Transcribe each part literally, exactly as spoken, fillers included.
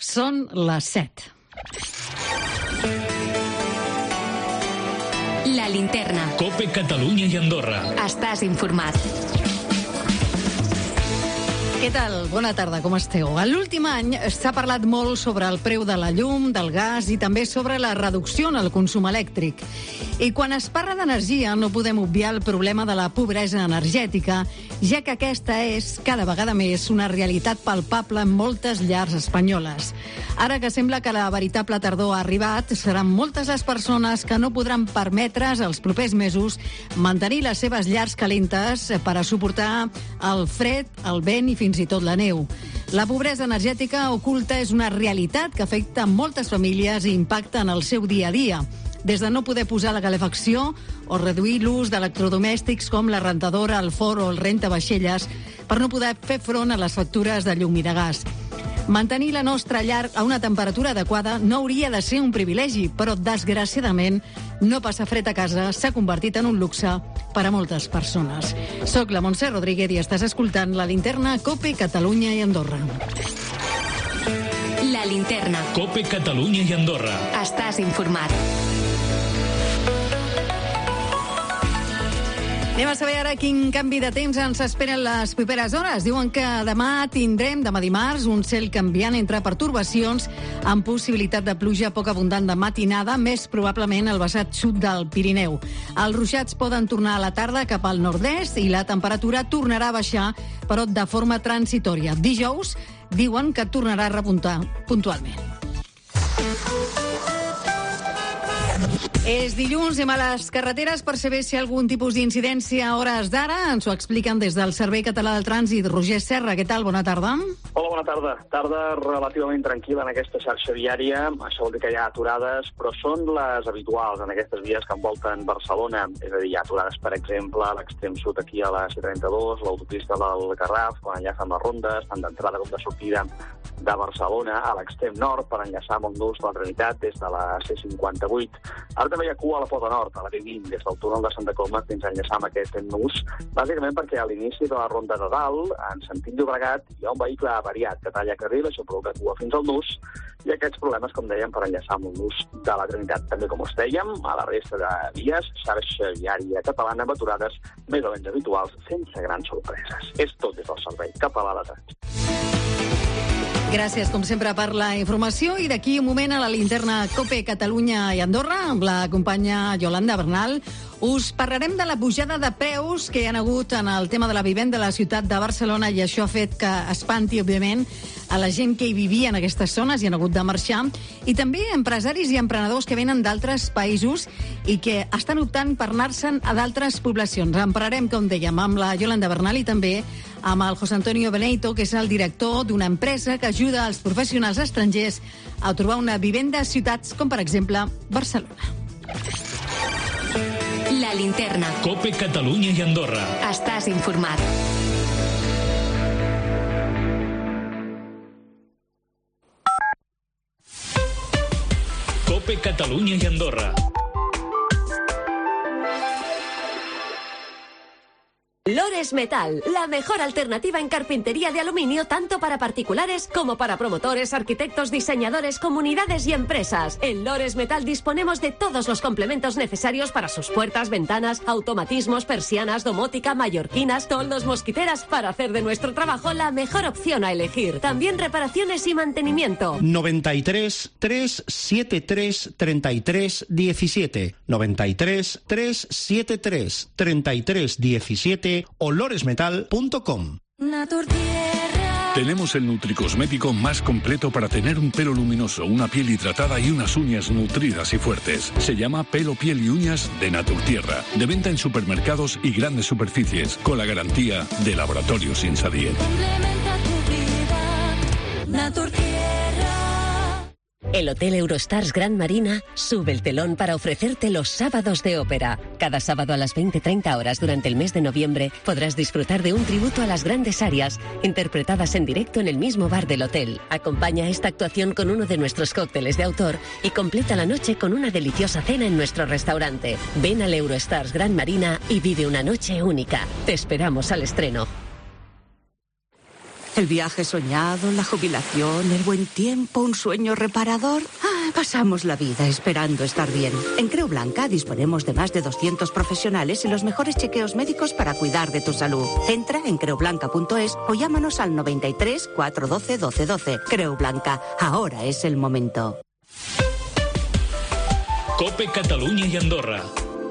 Són les set. La linterna. COPE Catalunya i Andorra. Estàs informat. Què tal? Bona tarda, com esteu? En l'últim any s'ha parlat molt sobre el preu de la llum, del gas i també sobre la reducció en el consum elèctric. I quan es parla d'energia no podem obviar el problema de la pobresa energètica, ja que aquesta és, cada vegada més, una realitat palpable en moltes llars espanyoles. Ara que sembla que la veritable tardor ha arribat, seran moltes les persones que no podran permetre's els propers mesos mantenir les seves llars calentes per a suportar el fred, el vent i fins i tot la neu. La pobresa energètica oculta és una realitat que afecta moltes famílies i impacta en el seu dia a dia. Des de no poder posar la calefacció o reduir l'ús d'electrodomèstics com la rentadora, el forn o el rentavaixelles per no poder fer front a les factures de llum i de gas. Mantenir la nostra llar a una temperatura adequada no hauria de ser un privilegi, però desgraciadament no passar fred a casa s'ha convertit en un luxe per a moltes persones. Soc la Montse Rodríguez i estàs escoltant La Linterna, COPE Catalunya i Andorra. La linterna. COPE Catalunya i Andorra. Estàs informat. Anem a saber ara quin canvi de temps ens esperen les properes hores. Diuen que demà tindrem, demà dimarts, un cel canviant entre pertorbacions amb possibilitat de pluja poc abundant de matinada, més probablement al vessant sud del Pirineu. Els ruixats poden tornar a la tarda cap al nord-est i la temperatura tornarà a baixar, però de forma transitòria. Dijous diuen que tornarà a repuntar puntualment. És dilluns, anem a les carreteres per saber si hi ha algun tipus d'incidència a hores d'ara. Ens ho expliquen des del Servei Català del Trànsit. Roger Serra, què tal? Bona tarda. Hola, bona tarda. Tarda relativament tranquil·la en aquesta xarxa viària. Això vol dir que hi ha aturades, però són les habituals en aquestes vies que envolten Barcelona. És a dir, hi ha aturades, per exemple, a l'extrem sud aquí a la C trenta-dos, l'autopista del Garraf, quan enllaça amb les rondes, tant d'entrada com de sortida de Barcelona, a l'extrem nord, per enllaçar amb el nus de la Trinitat des de la C cinquanta-vuit. Ara també hi ha cua a la Pota Nord, a la B vint, des del túnel de Santa Coloma fins a enllaçar amb aquest nus, bàsicament perquè a l'inici de la ronda de dalt, en sentit Llobregat, hi ha un vehicle avariat que talla carril, això provoca cua fins al nus, i aquests problemes, com dèiem, per enllaçar amb el nus de la Trinitat. També, com us dèiem, a la resta de vies, xarxa viària catalana amb aturades més o menys habituals, sense grans sorpreses. És tot des del Servei Català de Trànsit. Gràcies, com sempre, per la informació. I d'aquí un moment a la linterna COPE Catalunya i Andorra, amb la companya Yolanda Bernal, us parlarem de la pujada de preus que hi ha hagut en el tema de la vivenda a la ciutat de Barcelona, i això ha fet que espanti, òbviament, a la gent que hi vivia en aquestes zones i han hagut de marxar, i també empresaris i emprenedors que venen d'altres països i que estan optant per anar-se'n a d'altres poblacions. En parlarem, com dèiem, amb la Yolanda Bernal i també amb el José Antonio Beneito, que és el director d'una empresa que ajuda els professionals estrangers a trobar una vivenda a ciutats com, per exemple, Barcelona. La linterna. COPE Catalunya i Andorra. Estàs informat. COPE Catalunya i Andorra. Lores Metal, la mejor alternativa en carpintería de aluminio tanto para particulares como para promotores, arquitectos, diseñadores, comunidades y empresas. En Lores Metal disponemos de todos los complementos necesarios para sus puertas, ventanas, automatismos, persianas, domótica, mallorquinas, toldos, mosquiteras, para hacer de nuestro trabajo la mejor opción a elegir. También reparaciones y mantenimiento. noventa y tres, trescientos setenta y tres, treinta y tres diecisiete. noventa y tres, trescientos setenta y tres, treinta y tres diecisiete. o loresmetal punto com. Tenemos el nutricosmético más completo para tener un pelo luminoso, una piel hidratada y unas uñas nutridas y fuertes. Se llama Pelo, Piel y Uñas de Naturtierra. De venta en supermercados y grandes superficies, con la garantía de Laboratorios Insadiet. El Hotel Eurostars Gran Marina sube el telón para ofrecerte los sábados de ópera. Cada sábado a las veinte treinta horas durante el mes de noviembre podrás disfrutar de un tributo a las grandes arias interpretadas en directo en el mismo bar del hotel. Acompaña esta actuación con uno de nuestros cócteles de autor y completa la noche con una deliciosa cena en nuestro restaurante. Ven al Eurostars Gran Marina y vive una noche única. Te esperamos al estreno. El viaje soñado, la jubilación, el buen tiempo, un sueño reparador. Ah, pasamos la vida esperando estar bien. En Creu Blanca disponemos de más de doscientos profesionales y los mejores chequeos médicos para cuidar de tu salud. Entra en creu blanca punto es o llámanos al noventa y tres, cuatrocientos doce, doce doce. Creu Blanca, ahora es el momento. Cope Catalunya i Andorra.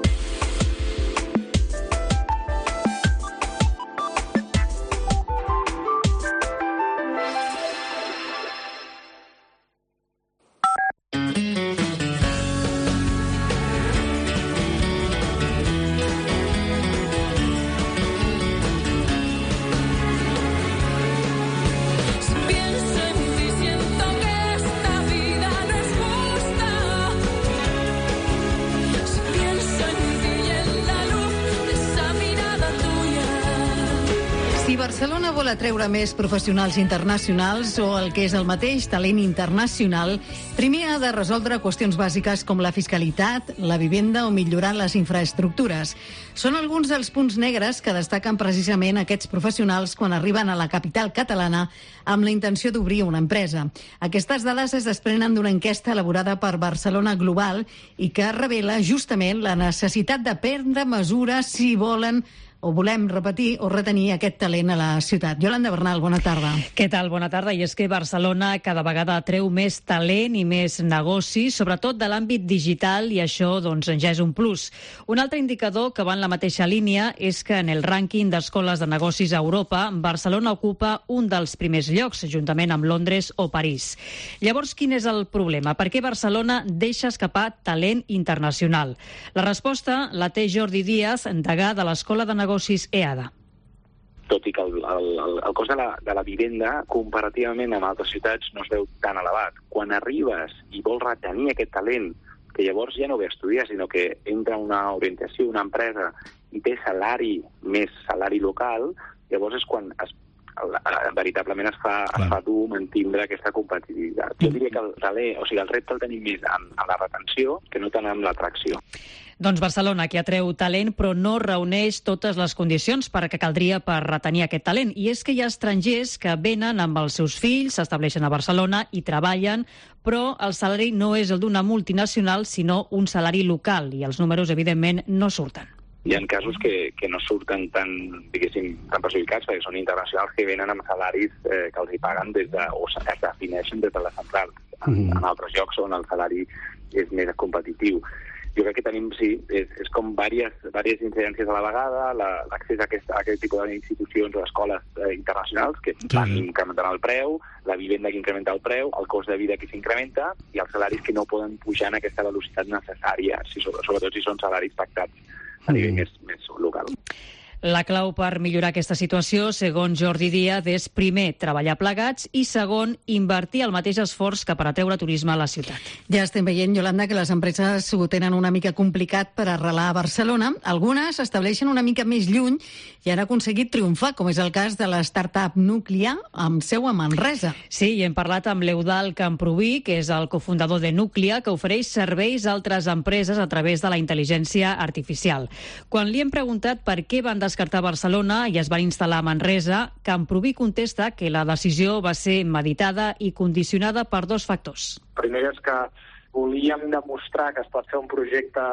Barcelona vol atreure més professionals internacionals o el que és el mateix talent internacional, primer ha de resoldre qüestions bàsiques com la fiscalitat, la vivenda o millorar les infraestructures. Són alguns dels punts negres que destaquen precisament aquests professionals quan arriben a la capital catalana amb la intenció d'obrir una empresa. Aquestes dades es desprenen d'una enquesta elaborada per Barcelona Global i que revela justament la necessitat de prendre mesures si volen o volem repetir o retenir aquest talent a la ciutat. Yolanda Bernal, bona tarda. Què tal? Bona tarda. I és que Barcelona cada vegada atreu més talent i més negoci, sobretot de l'àmbit digital, i això doncs, ja és un plus. Un altre indicador que va en la mateixa línia és que en el rànquing d'escoles de negocis a Europa, Barcelona ocupa un dels primers llocs, juntament amb Londres o París. Llavors, quin és el problema? Per què Barcelona deixa escapar talent internacional? La resposta la té Jordi Díaz, degà de l'Escola de Negocis E A D A. Tot i que el, el, el cost de la, de la vivenda, comparativament amb altres ciutats, no es veu tan elevat. Quan arribes i vols retenir aquest talent, que llavors ja no ve a estudiar, sinó que entra una orientació, una empresa, i té salari més salari local, llavors és quan es, veritablement es fa, es fa dur mantindre aquesta competitivitat. Jo diria que el talent, o sigui, el repte el tenim més en, en la retenció que no tant en l'atracció. Doncs Barcelona, que atreu talent, però no reuneix totes les condicions per que caldria per retenir aquest talent. I és que hi ha estrangers que venen amb els seus fills, s'estableixen a Barcelona i treballen, però el salari no és el d'una multinacional, sinó un salari local, i els números, evidentment, no surten. Hi ha casos que, que no surten tan, diguéssim, tan perjudicats, perquè són internacionals que venen amb salaris eh, que els hi paguen des de, o es defineixen des de la central, en, en altres llocs on el salari és més competitiu. Jo crec que tenim, sí, és, és com diverses, diverses incidències a la vegada, l'accés a aquest, a aquest tipus d'institucions o escoles eh, internacionals que van incrementant el preu, la vivenda que incrementa el preu, el cost de vida que s'incrementa i els salaris que no poden pujar en aquesta velocitat necessària, si, sobretot si són salaris pactats a nivell més, més local. La clau per millorar aquesta situació, segons Jordi Díaz, és primer treballar plegats i segon invertir el mateix esforç que per atreure turisme a la ciutat. Ja estem veient, Yolanda, que les empreses ho tenen una mica complicat per arrelar a Barcelona. Algunes s'estableixen una mica més lluny i han aconseguit triomfar, com és el cas de la startup Núclia, amb seu a Manresa. Sí, i hem parlat amb l'Eudald Camproví, que és el cofundador de Núclia, que ofereix serveis a altres empreses a través de la intel·ligència artificial. Quan li hem preguntat per què van descartar Barcelona i es van instal·lar a Manresa, Camproví contesta que la decisió va ser meditada i condicionada per dos factors. Primer és que volíem demostrar que es pot fer un projecte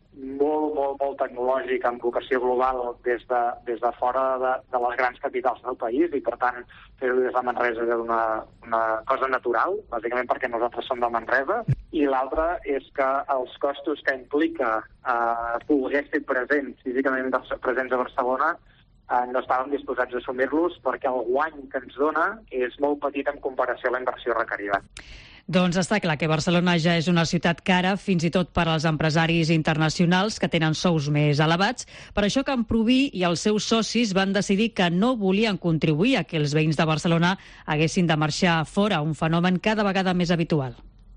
molt, molt, molt tecnològic amb vocació global des de, des de fora de, de les grans capitals del país i, per tant, fer-ho des de Manresa és una, una cosa natural, bàsicament perquè nosaltres som de Manresa. I l'altre és que els costos que implica eh, poder ser presents, físicament presents a Barcelona, eh, no estàvem disposats a assumir-los perquè el guany que ens dona és molt petit en comparació a la inversió requerida. Doncs està clar que Barcelona ja és una ciutat cara, fins i tot per als empresaris internacionals que tenen sous més elevats. Per això Camproví i els seus socis van decidir que no volien contribuir a que els veïns de Barcelona haguessin de marxar fora, un fenomen cada vegada més habitual.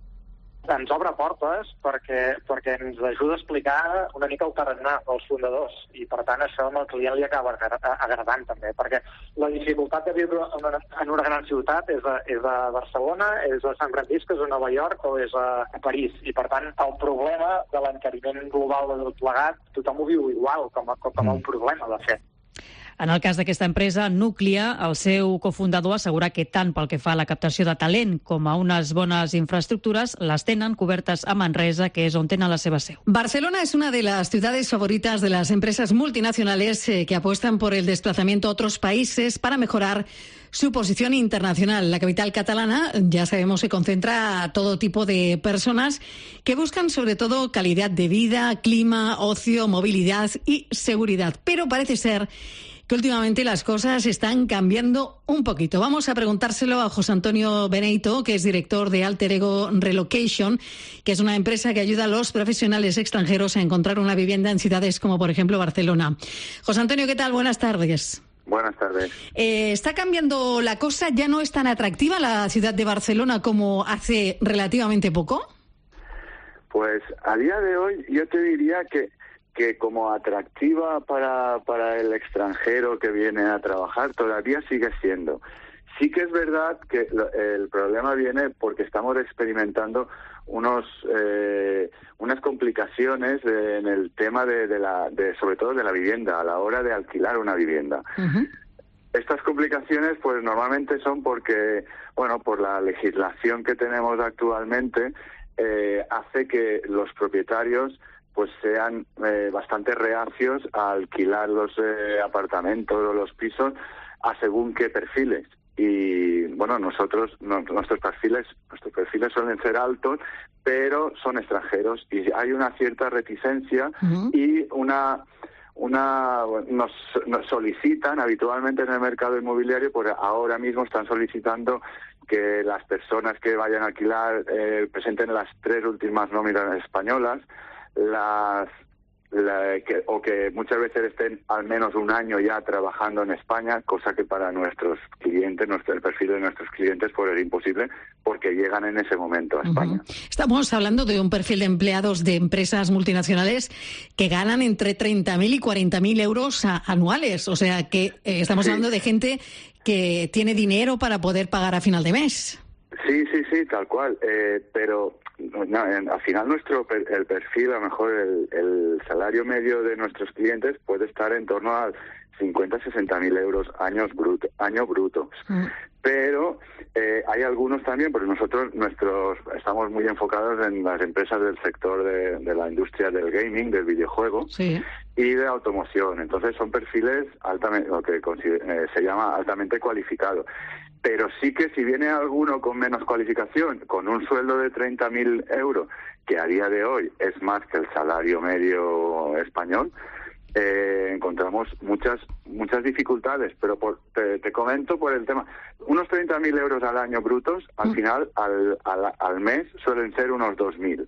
Ens obre portes perquè, perquè ens ajuda a explicar una mica el tarannà dels fundadors i, per tant, això al client li acaba agradant també, perquè la dificultat de viure en una, en una gran ciutat és a, és a Barcelona, és a San Francisco, és a Nova York o és a, a París, i, per tant, el problema de l'encariment global de tot plegat, tothom ho viu igual com a, com a un problema, de fet. En el cas d'aquesta empresa, Núclia, el seu cofundador assegura que tant pel que fa a la captació de talent com a unes bones infraestructures, les tenen cobertes a Manresa, que és on tenen la seva seu. Barcelona es una de las ciudades favoritas de las empresas multinacionales eh, que apuestan por el desplazamiento a otros países para mejorar su posición internacional. La capital catalana, ya sabemos, se concentra a todo tipo de personas que buscan sobre todo calidad de vida, clima, ocio, movilidad y seguridad. Pero parece ser que últimamente las cosas están cambiando un poquito. Vamos a preguntárselo a José Antonio Beneito, que es director de Alter Ego Relocation, que es una empresa que ayuda a los profesionales extranjeros a encontrar una vivienda en ciudades como, por ejemplo, Barcelona. José Antonio, ¿qué tal? Buenas tardes. Buenas tardes. Eh, ¿Está cambiando la cosa? ¿Ya no es tan atractiva la ciudad de Barcelona como hace relativamente poco? Pues a día de hoy yo te diría que, que como atractiva para, para el extranjero que viene a trabajar todavía sigue siendo. Sí que es verdad que lo, el problema viene porque estamos experimentando unos eh, unas complicaciones de, en el tema de, de la de sobre todo de la vivienda a la hora de alquilar una vivienda. Uh-huh. Estas complicaciones pues normalmente son porque, bueno, por la legislación que tenemos actualmente eh, hace que los propietarios pues sean eh, bastante reacios a alquilar los eh, apartamentos o los pisos a según qué perfiles. Y bueno, nosotros, no, nuestros perfiles, nuestros perfiles suelen ser altos, pero son extranjeros y hay una cierta reticencia uh-huh. y una, una nos, nos solicitan habitualmente en el mercado inmobiliario, pues ahora mismo están solicitando que las personas que vayan a alquilar eh, presenten las tres últimas nóminas españolas, las La, que, o que muchas veces estén al menos un año ya trabajando en España, cosa que para nuestros clientes, nuestro, el perfil de nuestros clientes puede ser imposible porque llegan en ese momento a España. Uh-huh. Estamos hablando de un perfil de empleados de empresas multinacionales que ganan entre treinta mil y cuarenta mil euros a, anuales, o sea que eh, estamos sí. hablando de gente que tiene dinero para poder pagar a final de mes. Sí, sí, sí, tal cual, eh, pero no, en, al final nuestro el perfil, a lo mejor el, el salario medio de nuestros clientes puede estar en torno a cincuenta a sesenta mil euros años bruto, año brutos. Mm. Pero eh, hay algunos también, porque nosotros nuestros estamos muy enfocados en las empresas del sector de, de la industria del gaming, del videojuego sí. y de automoción. Entonces son perfiles altamente, lo que eh, se llama altamente cualificado. Pero sí que si viene alguno con menos cualificación, con un sueldo de treinta mil euros, que a día de hoy es más que el salario medio español, eh, encontramos muchas muchas dificultades. Pero por, te, te comento por el tema, unos treinta mil euros al año brutos, al mm. final, al, al, al mes, suelen ser unos dos mil.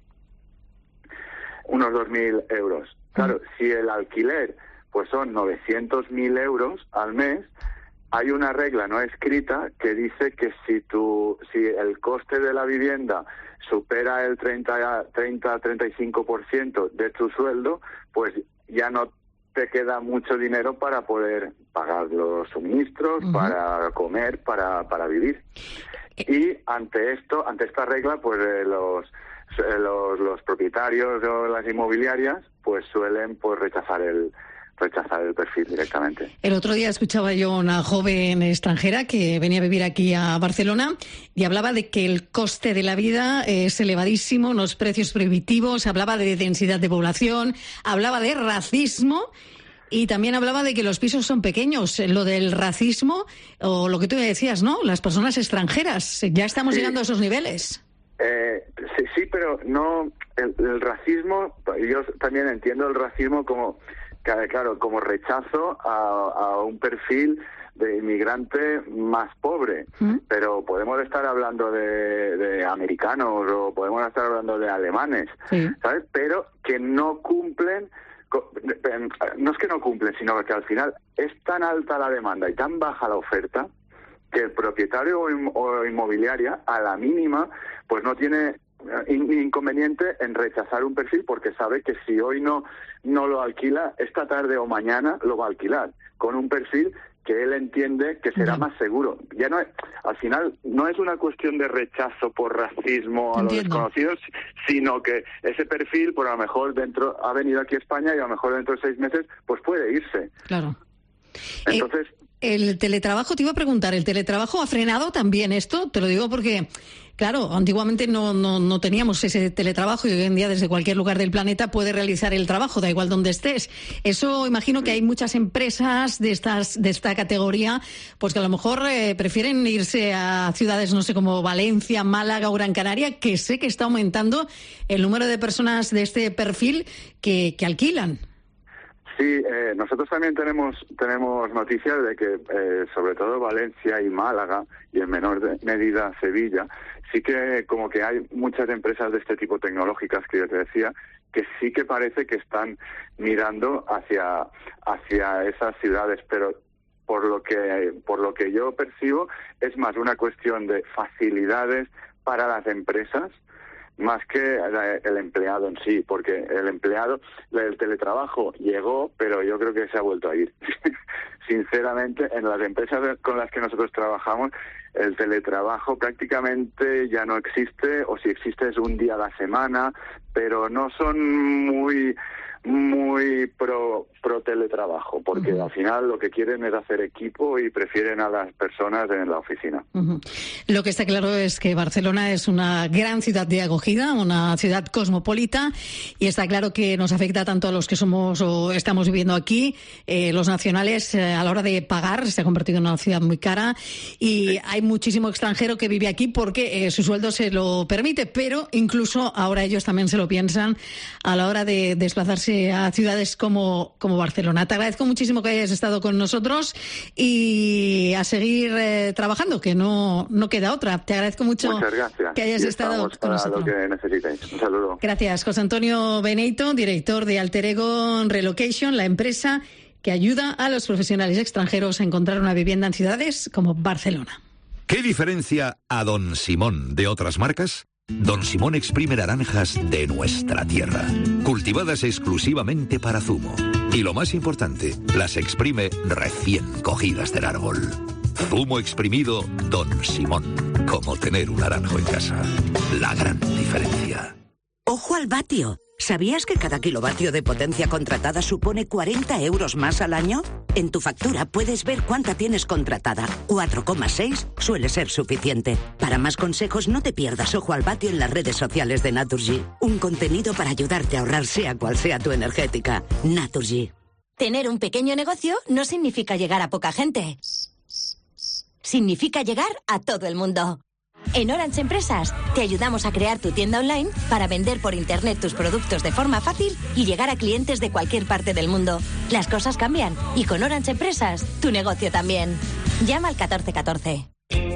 Unos dos mil euros. Claro, mm. si el alquiler pues son novecientos mil euros al mes, hay una regla no escrita que dice que si tu, si el coste de la vivienda supera el treinta a treinta y cinco por ciento de tu sueldo, pues ya no te queda mucho dinero para poder pagar los suministros, uh-huh. para comer, para, para vivir. Y ante esto, ante esta regla, pues eh, los, eh, los los propietarios o las inmobiliarias pues suelen pues rechazar el rechazar el perfil directamente. El otro día escuchaba yo a una joven extranjera que venía a vivir aquí a Barcelona y hablaba de que el coste de la vida es elevadísimo, unos precios prohibitivos, hablaba de densidad de población, hablaba de racismo y también hablaba de que los pisos son pequeños. Lo del racismo, o lo que tú decías, ¿no? Las personas extranjeras, ya estamos sí. llegando a esos niveles. Eh, sí, sí, pero no... El, el racismo, yo también entiendo el racismo como... Claro, como rechazo a, a un perfil de inmigrante más pobre, ¿Mm? Pero podemos estar hablando de, de americanos o podemos estar hablando de alemanes, sí. ¿sabes? Pero que no cumplen, no es que no cumplen, sino que al final es tan alta la demanda y tan baja la oferta que el propietario o inmobiliaria a la mínima pues no tiene inconveniente en rechazar un perfil porque sabe que si hoy no no lo alquila, esta tarde o mañana lo va a alquilar con un perfil que él entiende que será más seguro. Ya no es, al final no es una cuestión de rechazo por racismo a Entiendo. los desconocidos, sino que ese perfil, por a lo mejor dentro ha venido aquí a España y a lo mejor dentro de seis meses pues puede irse. Claro. Entonces... Eh... El teletrabajo, te iba a preguntar, ¿el teletrabajo ha frenado también esto? Te lo digo porque, claro, antiguamente no, no, no teníamos ese teletrabajo y hoy en día desde cualquier lugar del planeta puedes realizar el trabajo, da igual donde estés. Eso imagino que hay muchas empresas de estas de esta categoría, pues que a lo mejor eh, prefieren irse a ciudades, no sé, como Valencia, Málaga o Gran Canaria, que sé que está aumentando el número de personas de este perfil que, que alquilan. Sí, eh, nosotros también tenemos tenemos noticias de que, eh, sobre todo Valencia y Málaga, y en menor de, medida Sevilla, sí que como que hay muchas empresas de este tipo tecnológicas que yo te decía, que sí que parece que están mirando hacia hacia esas ciudades, pero por lo que por lo que yo percibo es más una cuestión de facilidades para las empresas, más que el empleado en sí, porque el empleado, el teletrabajo llegó, pero yo creo que se ha vuelto a ir. Sinceramente, en las empresas con las que nosotros trabajamos, el teletrabajo prácticamente ya no existe, o si existe es un día a la semana, pero no son muy muy pro pro teletrabajo, porque uh-huh. al final lo que quieren es hacer equipo y prefieren a las personas en la oficina. Uh-huh. Lo que está claro es que Barcelona es una gran ciudad de acogida, una ciudad cosmopolita, y está claro que nos afecta tanto a los que somos o estamos viviendo aquí, eh, los nacionales, eh, a la hora de pagar, se ha convertido en una ciudad muy cara, y sí. hay muchísimo extranjero que vive aquí porque eh, su sueldo se lo permite, pero incluso ahora ellos también se lo piensan a la hora de desplazarse a ciudades como, como Barcelona. Te agradezco muchísimo que hayas estado con nosotros y a seguir eh, trabajando, que no, no queda otra. Te agradezco mucho que hayas y estado con para nosotros. Lo que necesitéis. Un saludo. Gracias. José Antonio Beneito, director de Alter Ego Relocation, la empresa que ayuda a los profesionales extranjeros a encontrar una vivienda en ciudades como Barcelona. ¿Qué diferencia a Don Simón de otras marcas? Don Simón exprime naranjas de nuestra tierra, cultivadas exclusivamente para zumo. Y lo más importante, las exprime recién cogidas del árbol. Zumo exprimido Don Simón, como tener un naranjo en casa. La gran diferencia. ¡Ojo al vatio! ¿Sabías que cada kilovatio de potencia contratada supone cuarenta euros más al año? En tu factura puedes ver cuánta tienes contratada. cuatro coma seis suele ser suficiente. Para más consejos, no te pierdas Ojo al vatio en las redes sociales de Naturgy. Un contenido para ayudarte a ahorrar sea cual sea tu energética. Naturgy. Tener un pequeño negocio no significa llegar a poca gente. Significa llegar a todo el mundo. En Orange Empresas te ayudamos a crear tu tienda online para vender por internet tus productos de forma fácil y llegar a clientes de cualquier parte del mundo. Las cosas cambian y con Orange Empresas tu negocio también. Llama al catorce catorce.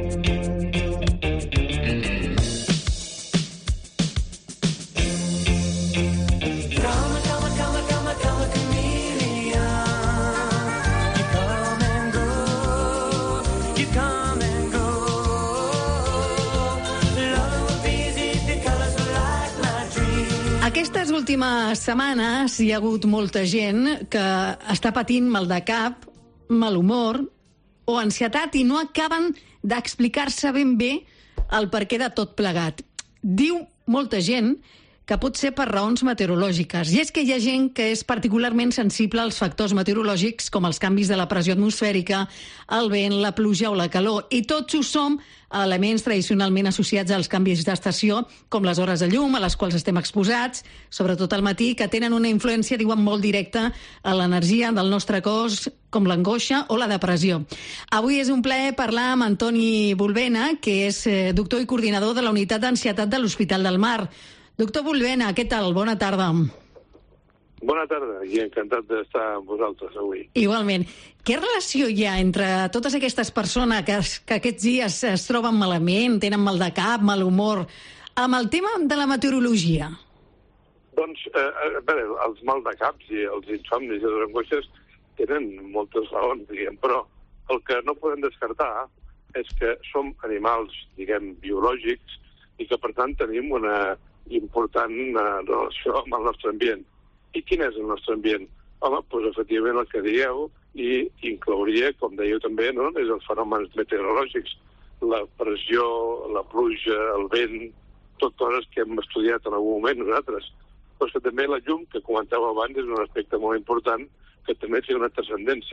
Aquestes últimes setmanes hi ha hagut molta gent que està patint mal de cap, mal humor o ansietat i no acaben d'explicar-se ben bé el perquè de tot plegat. Diu molta gent que pot ser per raons meteorològiques. I és que hi ha gent que és particularment sensible als factors meteorològics com els canvis de la pressió atmosfèrica, el vent, la pluja o la calor. I tots ho som elements tradicionalment associats als canvis d'estació, com les hores de llum a les quals estem exposats, sobretot al matí, que tenen una influència, diuen, molt directa a l'energia del nostre cos, com l'angoixa o la depressió. Avui és un plaer parlar amb Antoni Bulbena, que és doctor i coordinador de la unitat d'ansietat de l'Hospital del Mar. Doctor Bulbena, què tal? Bona tarda. Bona tarda i encantat d'estar amb vosaltres avui. Igualment. Què relació hi ha entre totes aquestes persones que, que aquests dies es troben malament, tenen mal de cap, mal humor, amb el tema de la meteorologia? Doncs, eh, a veure, els mal de caps i els insomnis i les angoixes tenen moltes raons, diguem, però el que no podem descartar és que som animals, diguem, biològics i que, per tant, tenim una important uh, relació amb el nostre ambient. I quin és el nostre ambient? Home, doncs efectivament el que dieu, i inclouria, com dèieu també, no?, és els fenòmens meteorològics, la pressió, la pluja, el vent, tot coses que hem estudiat en algun moment nosaltres. Però que també la llum, que comentàveu abans, és un aspecte molt important que també té una transcendència.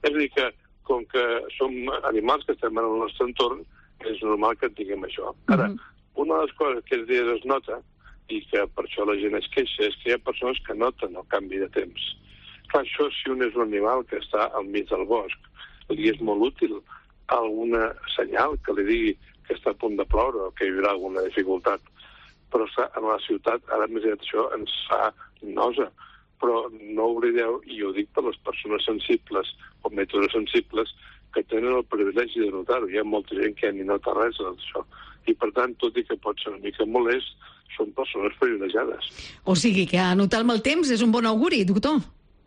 És a dir, que com que som animals que estem en el nostre entorn, és normal que tinguem això. Ara, una de les coses que aquests dies es nota, i que per això la gent es queixa, és que hi ha persones que noten el canvi de temps. Clar, això, si un és un animal que està al mig del bosc, li és molt útil alguna senyal que li digui que està a punt de ploure o que hi haurà alguna dificultat. Però en la ciutat, ara més aviat això ens fa nosa. Però no oblideu, i ho dic per les persones sensibles o meteorosensibles, que tenen el privilegi de notar-ho. Hi ha molta gent que ni nota res d'això. I, per tant, tot i que pot ser una mica molest, són persones privilegiades. O sigui que anotar el mal temps és un bon auguri, doctor.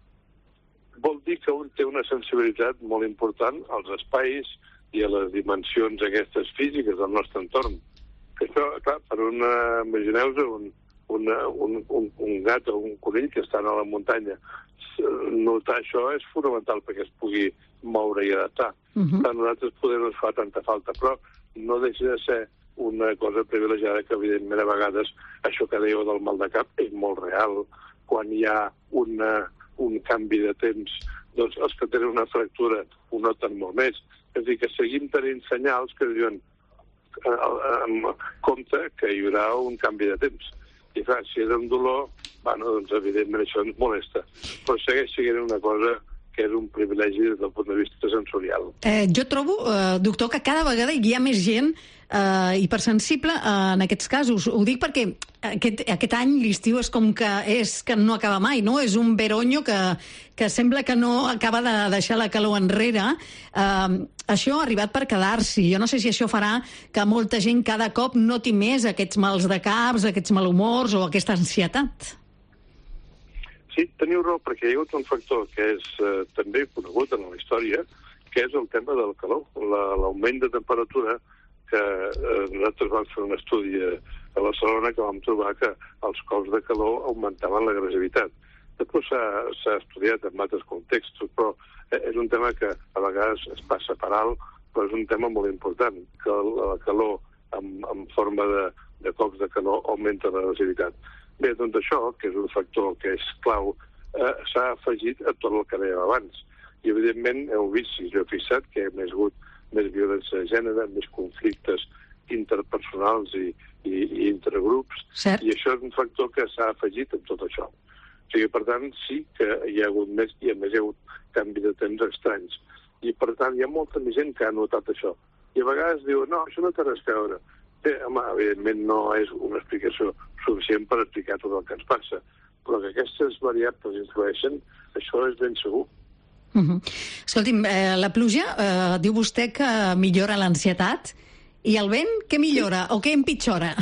Vol dir que un té una sensibilitat molt important als espais i a les dimensions aquestes físiques del nostre entorn. Que això, clar, per una, imagineu-vos un, una, un, un, un gat o un conill que estan a la muntanya. Notar això és fonamental perquè es pugui moure i adaptar. Uh-huh. A nosaltres poder no ens fa tanta falta, però no deixa de ser una cosa privilegiada que, evidentment, a vegades això que dèieu del mal de cap és molt real. Quan hi ha una, un canvi de temps, doncs els que tenen una fractura ho noten molt més. És a dir, que seguim tenint senyals que diuen en compte que hi haurà un canvi de temps. I clar, si és un dolor, bueno, doncs evidentment això ens molesta. Però segueix sent una cosa que és un privilegi des del punt de vista sensorial. Eh, jo trobo, eh, doctor, que cada vegada hi ha més gent eh, hipersensible eh, en aquests casos. Ho dic perquè aquest, aquest any l'estiu és com que és que no acaba mai, no? És un veronyo que, que sembla que no acaba de deixar la calor enrere. Eh, això ha arribat per quedar-s'hi. Jo no sé si això farà que molta gent cada cop noti més aquests mals de caps, aquests malhumors o aquesta ansietat. Sí, teniu raó, perquè hi ha hagut un factor que és eh, també conegut en la història, que és el tema del calor, l'augment de temperatura, que eh, nosaltres vam fer un estudi a Barcelona que vam trobar que els cops de calor augmentaven l'agressivitat. Després s'ha estudiat en altres contextos, però és un tema que a vegades es passa per alt, però és un tema molt important, que la calor en, en forma de, de cops de calor augmenta l'agressivitat. Bé, doncs això, que és un factor que és clau, eh, s'ha afegit a tot el que dèiem abans. I, evidentment, heu vist, si jo he fixat, que hi ha més hagut més violència de gènere, més conflictes interpersonals i, i, i intergrups, Cert. I això és un factor que s'ha afegit en tot això. O sigui, per tant, sí que hi ha hagut més, i a més hi ha hagut canvi de temps estranys. I, per tant, hi ha molta més gent que ha notat això. I a vegades diu, no, això no té res a veure. Bé, home, evidentment no és una explicació suficient per explicar tot el que ens passa, però que aquestes variables influeixen, això és ben segur. Uh-huh. Escolti'm, eh, la pluja, eh, diu vostè que millora l'ansietat, i el vent què millora o què empitjora?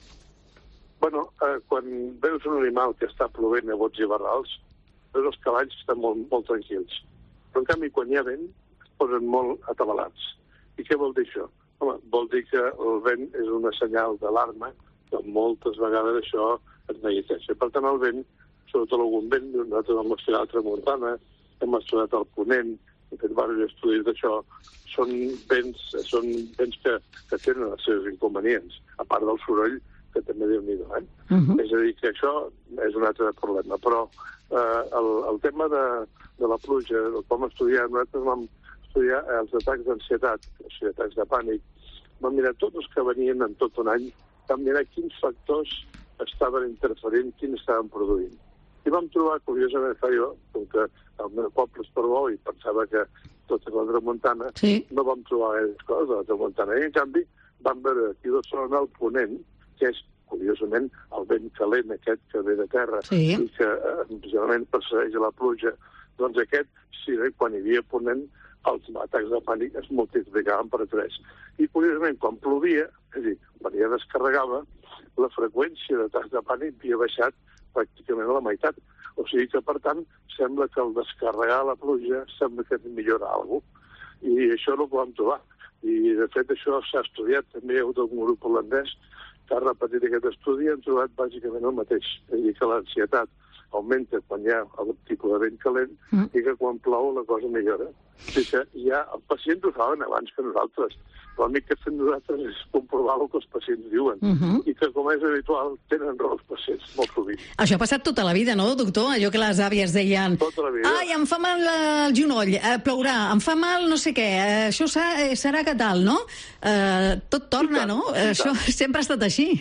Bueno, eh, quan veus un animal que està plovent a bots i barrals, veus els cavalls estan molt, molt tranquils. Però, en canvi, quan hi ha vent, es posen molt atabalats. I què vol dir això? Home, vol dir que el vent és una senyal d'alarma, que moltes vegades això es neguiteja. Per tant, el vent, sobretot algun vent, nosaltres hem estudiat la tramuntana, hem estudiat el ponent, hem fet diversos estudis d'això, són vents, són vents que, que tenen els seus inconvenients, a part del soroll, que també Déu-n'hi-do, eh? Uh-huh. És a dir, que això és un altre problema. Però eh, el, el tema de, de la pluja, el com estudiar, nosaltres vam estudiar els atacs d'ansietat, o sigui, atacs de pànic. Vam mirar tots els que venien en tot un any, vam mirar quins factors estaven interferint, quins estaven produint. I vam trobar, curiosament, fa jo, com que el meu poble és Portbou i pensava que tot és la tramuntana, sí. No vam trobar gaire coses de la tramuntana. I, en canvi, vam veure aquí a Barcelona el ponent, que és, curiosament, el vent calent aquest que ve de terra sí. I que, eh, generalment, persegueix a la pluja. Doncs aquest, sí, quan hi havia ponent, els atacs de pànic es multiplicaven per tres. I, curiosament, quan plovia, és a dir, quan ja descarregava, la freqüència d'atacs de pànic havia baixat pràcticament a la meitat. O sigui que, per tant, sembla que al descarregar la pluja sembla que millora alguna cosa. I això no ho podem trobar. I, de fet, això s'ha estudiat. També hi ha hagut un grup holandès que ha repetit aquest estudi i han trobat bàsicament el mateix. És a dir, que l'ansietat augmenta quan hi ha algun tipus de vent calent mm. i que quan plou la cosa millora. Sí, que ja els pacients ho saben abans que nosaltres. L'únic que fem nosaltres és comprovar el que els pacients diuen. Uh -huh. I que, com és habitual, tenen raó els pacients, molt sovint. Això ha passat tota la vida, no, doctor? Allò que les àvies deien... Tota la vida. Ai, em fa mal el genoll, eh, plourà, em fa mal no sé què, eh, això serà, serà que tal, no? Eh, tot torna, tant, no? Això sempre ha estat així.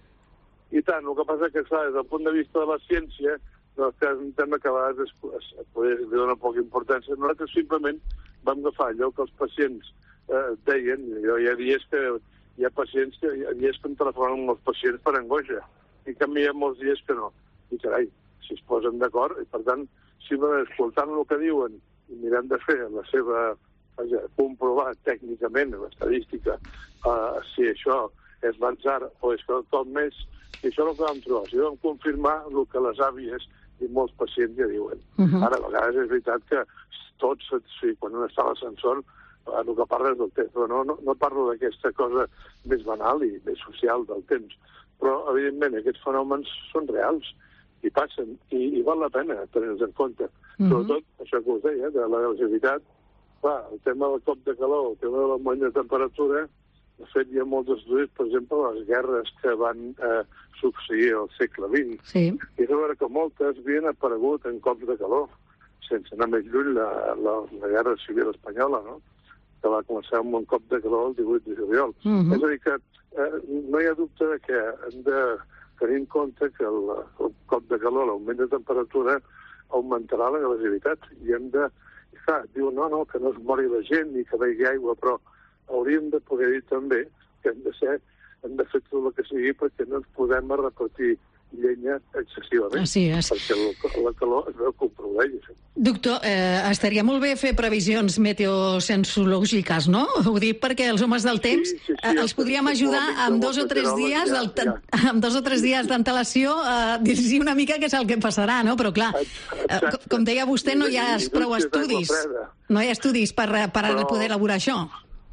I tant, el que passa que, clar, des del punt de vista de la ciència, doncs que és un tema que a vegades es, es, es dona poca importància. Nosaltres simplement vam agafar allò que els pacients eh, deien. Jo hi ha dies que hi ha pacients que hi ha dies que em telefonen amb els pacients per angoixa. I en canvi hi ha molts dies que no. I carai, si es posen d'acord, i per tant, simplement escoltant el que diuen i mirant de fer la seva, vaja, comprovar tècnicament, l'estadística, eh, si això és l'atzar o és quelcom més, i això és el que vam trobar. O sigui, vam confirmar el que les àvies i molts pacients ja diuen. Uh -huh. Ara, a vegades és veritat que tots, sí, quan un està a l'ascensor, el que parla és del temps, però no, no, no parlo d'aquesta cosa més banal i més social del temps. Però, evidentment, aquests fenòmens són reals i passen, i, i val la pena tenir-los en compte. Uh -huh. Sobretot, això que us deia, de la legalitat, clar, el tema del cop de calor, el tema de l'augment de temperatura. De fet, hi ha molts estudis, per exemple, les guerres que van eh, succeir al segle vint. Sí. I és veure que moltes havien aparegut en cops de calor, sense anar més lluny la, la, la guerra civil espanyola, no? Que va començar amb un cop de calor el divuit de juliol. Uh -huh. És a dir, que eh, no hi ha dubte de que hem de tenir en compte que el, el cop de calor, l'augment de temperatura, augmentarà la agressivitat. I hem de... I clar, diu, no, no, que no es mori la gent ni que vegi aigua, però hauríem de poder dir també que hem de ser, hem de fer tot el que sigui perquè no ens podem repartir llenya excessivament, ah, sí, és... perquè la, la calor es veu que ho produeix. Doctor, eh, estaria molt bé fer previsions meteosensològiques, no? Ho dic perquè els homes del temps sí, sí, sí, eh, els podríem ajudar amb dos o tres dies ja, ja. amb dos o tres dies d'antelació a eh, dir-hi una mica què és el que passarà, no? Però clar, eh, com deia vostè, no hi ha prou estudis. No hi ha estudis per, per Però... poder elaborar això.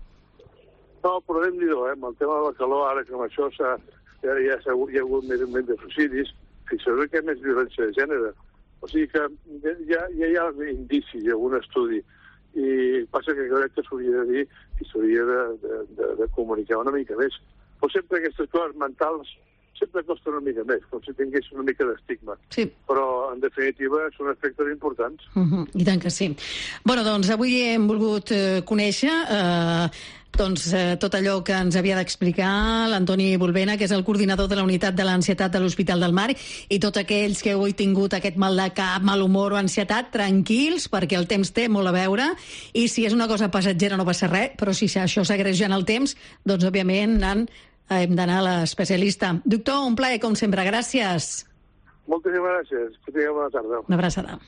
No, però anem-hi-ho, eh? Amb el tema de la calor, ara que amb això s'ha, ja, ja hi ha hagut més, més de suïcidis, fixeu que hi ha més violència de gènere. O sigui que ja, ja hi ha indicis, hi ha algun estudi, i passa que crec que s'hauria de dir i s'hauria de, de, de, de comunicar una mica més. Però sempre aquestes coses mentals sempre costen una mica més, com si tingués una mica d'estigma. Sí. Però, en definitiva, són aspectes importants. Uh -huh. I tant que sí. Bueno, doncs, avui hem volgut eh, conèixer... Eh, doncs, eh, tot allò que ens havia d'explicar l'Antoni Bulbena, que és el coordinador de la unitat de l'ansietat de l'Hospital del Mar, i tots aquells que heu tingut aquest mal de cap, mal humor o ansietat, tranquils, perquè el temps té molt a veure, i si és una cosa passatgera no passa res, però si això s'agreuja en el temps, doncs, òbviament, nan, hem d'anar a l'especialista. Doctor, un plaer, com sempre, gràcies. Moltíssimes gràcies, que tingueu bona tarda. Una abraçada.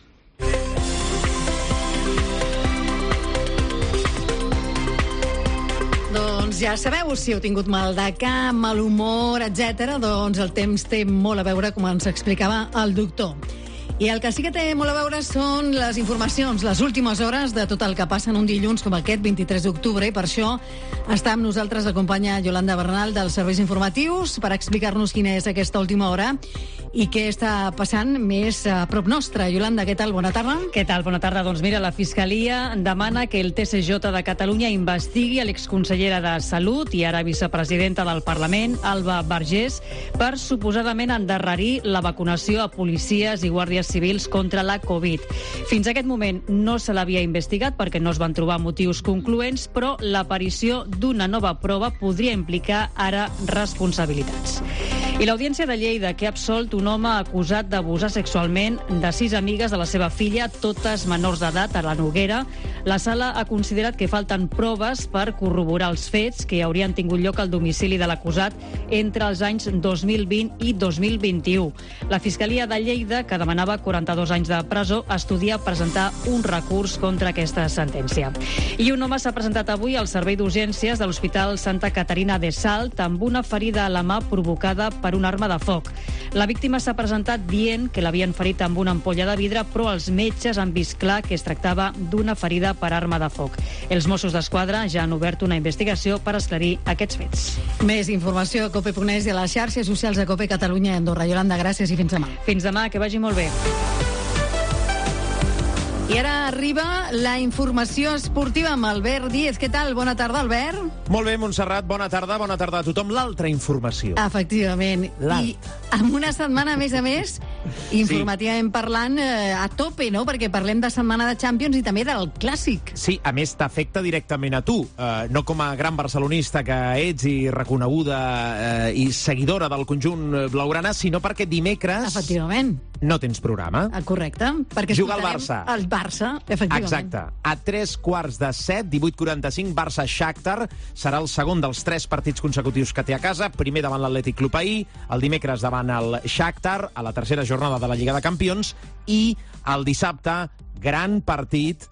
Doncs ja sabeu, si heu tingut mal de cap, mal humor, etcètera, doncs el temps té molt a veure, com ens explicava el doctor. I el que sí que té molt a veure són les informacions, les últimes hores de tot el que passa en un dilluns com aquest, vint-i-tres d'octubre, i per això està amb nosaltres la companya Yolanda Bernal dels Serveis Informatius per explicar-nos quina és aquesta última hora i què està passant més a prop nostra. Yolanda, què tal? Bona tarda. Què tal? Bona tarda. Doncs mira, la Fiscalia demana que el T S J de Catalunya investigui a l'exconsellera de Salut i ara vicepresidenta del Parlament, Alba Vergés, per suposadament endarrerir la vacunació a policies i guàrdies civils contra la Covid. Fins a aquest moment no se l'havia investigat perquè no es van trobar motius concloents, però l'aparició d'una nova prova podria implicar ara responsabilitats. I l'Audiència de Lleida, que ha absolt un home acusat d'abusar sexualment de sis amigues de la seva filla, totes menors d'edat, a la Noguera. La sala ha considerat que falten proves per corroborar els fets que haurien tingut lloc al domicili de l'acusat entre els anys dos mil vint i dos mil vint-i-u. La Fiscalia de Lleida, que demanava quaranta-dos anys de presó, estudia presentar un recurs contra aquesta sentència. I un home s'ha presentat avui al servei d'urgències de l'Hospital Santa Caterina de Salt amb una ferida a la mà provocada per una arma de foc. La víctima s'ha presentat dient que l'havien ferit amb una ampolla de vidre, però els metges han vist clar que es tractava d'una ferida per arma de foc. Els Mossos d'Esquadra ja han obert una investigació per esclarir aquests fets. Més informació a cope punt es i a les xarxes socials de Cope Catalunya i Andorra. Yolanda, gràcies i fins demà. Fins demà, que vagi molt bé. I ara arriba la informació esportiva amb Albert Díez. Què tal? Bona tarda, Albert. Molt bé, Montserrat. Bona tarda. Bona tarda a tothom. L'altra informació. Efectivament. I amb una setmana, a més a més, informativament parlant, eh, a tope, no? Perquè parlem de setmana de Champions i també del Clàssic. Sí, a més t'afecta directament a tu. Eh, no com a gran barcelonista que ets i reconeguda eh, i seguidora del conjunt blaugrana, sinó perquè dimecres... Efectivament. No tens programa. Ah, correcte. Perquè juga al Barça. El Barça, efectivament. Exacte. A tres quarts de set, divuit quaranta-cinc, Barça-Shakhtar. Serà el segon dels tres partits consecutius que té a casa. Primer davant l'Atlètic Club ahir, el dimecres davant el Shakhtar, a la tercera jornada de la Lliga de Campions, i el dissabte, gran partit,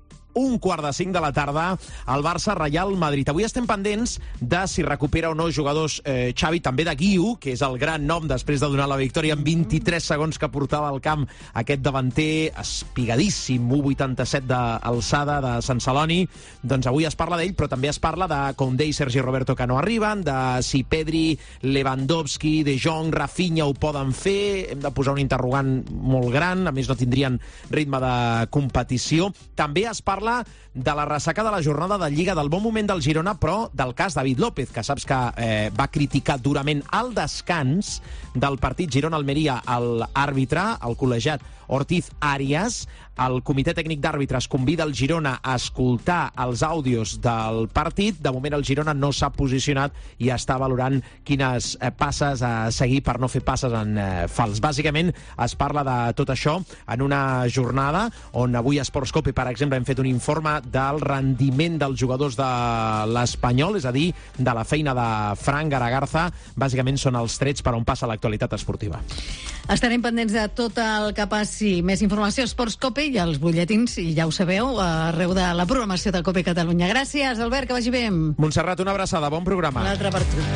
un quart de cinc de la tarda, al Barça-Reial Madrid. Avui estem pendents de si recupera o no jugadors eh, Xavi, també de Guiu, que és el gran nom després de donar la victòria en vint-i-tres segons que portava al camp aquest davanter espigadíssim, u vuitanta-set d'alçada de Sant Celoni. Doncs avui es parla d'ell, però també es parla de Koundé i Sergi Roberto que no arriben, de si Pedri, Lewandowski, De Jong, Rafinha ho poden fer. Hem de posar un interrogant molt gran, a més no tindrien ritme de competició. També es parla de la ressaca de la jornada de Lliga, del bon moment del Girona, però del cas David López, que saps que eh, va criticar durament al descans del partit Girona-Almeria l'àrbitre, el col·legiat Ortiz Arias. El comitè tècnic d'àrbitres convida el Girona a escoltar els àudios del partit. De moment el Girona no s'ha posicionat i està valorant quines eh, passes a seguir per no fer passes en eh, fals. Bàsicament es parla de tot això en una jornada on avui a Sportscope, per exemple, hem fet un informe del rendiment dels jugadors de l'Espanyol, és a dir, de la feina de Fran Garagarza. Bàsicament són els trets per on passa l'actualitat esportiva. Estarem pendents de tot el que passi. Més informació a Sportscope i als butlletins, i ja ho sabeu, arreu de la programació de COPE Catalunya. Gràcies, Albert, que vagi bé. Montserrat, una abraçada, bon programa. L'altre per tu.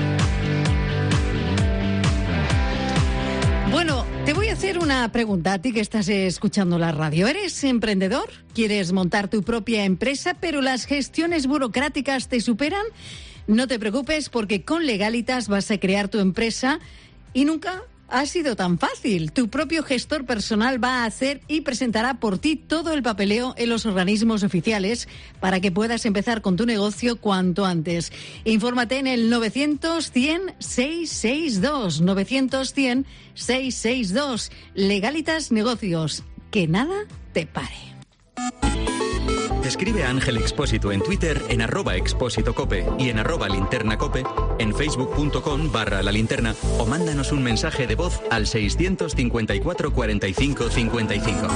Bueno, te voy a hacer una pregunta a ti que estás escuchando la radio. ¿Eres emprendedor? ¿Quieres montar tu propia empresa, pero las gestiones burocráticas te superan? No te preocupes, porque con Legalitas vas a crear tu empresa y nunca ha sido tan fácil. Tu propio gestor personal va a hacer y presentará por ti todo el papeleo en los organismos oficiales para que puedas empezar con tu negocio cuanto antes. Infórmate en el novecientos cien seiscientos sesenta y dos. novecientos cien seiscientos sesenta y dos. Legalitas Negocios. Que nada te pare. Escribe a Ángel Expósito en Twitter en arroba expósito cope y en arroba linterna cope, en facebook.com barra la linterna, o mándanos un mensaje de voz al seiscientos cincuenta y cuatro cuarenta y cinco cincuenta y cinco.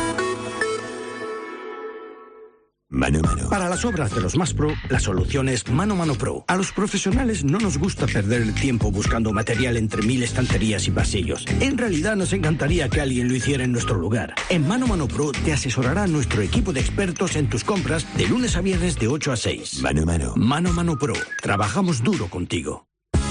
Mano a mano. Para las obras de los más pro, la solución es Mano a Mano Pro. A los profesionales no nos gusta perder el tiempo buscando material entre mil estanterías y pasillos. En realidad nos encantaría que alguien lo hiciera en nuestro lugar. En Mano a Mano Pro te asesorará nuestro equipo de expertos en tus compras de lunes a viernes de ocho a seis. Mano a mano. Mano a Mano Pro. Trabajamos duro contigo.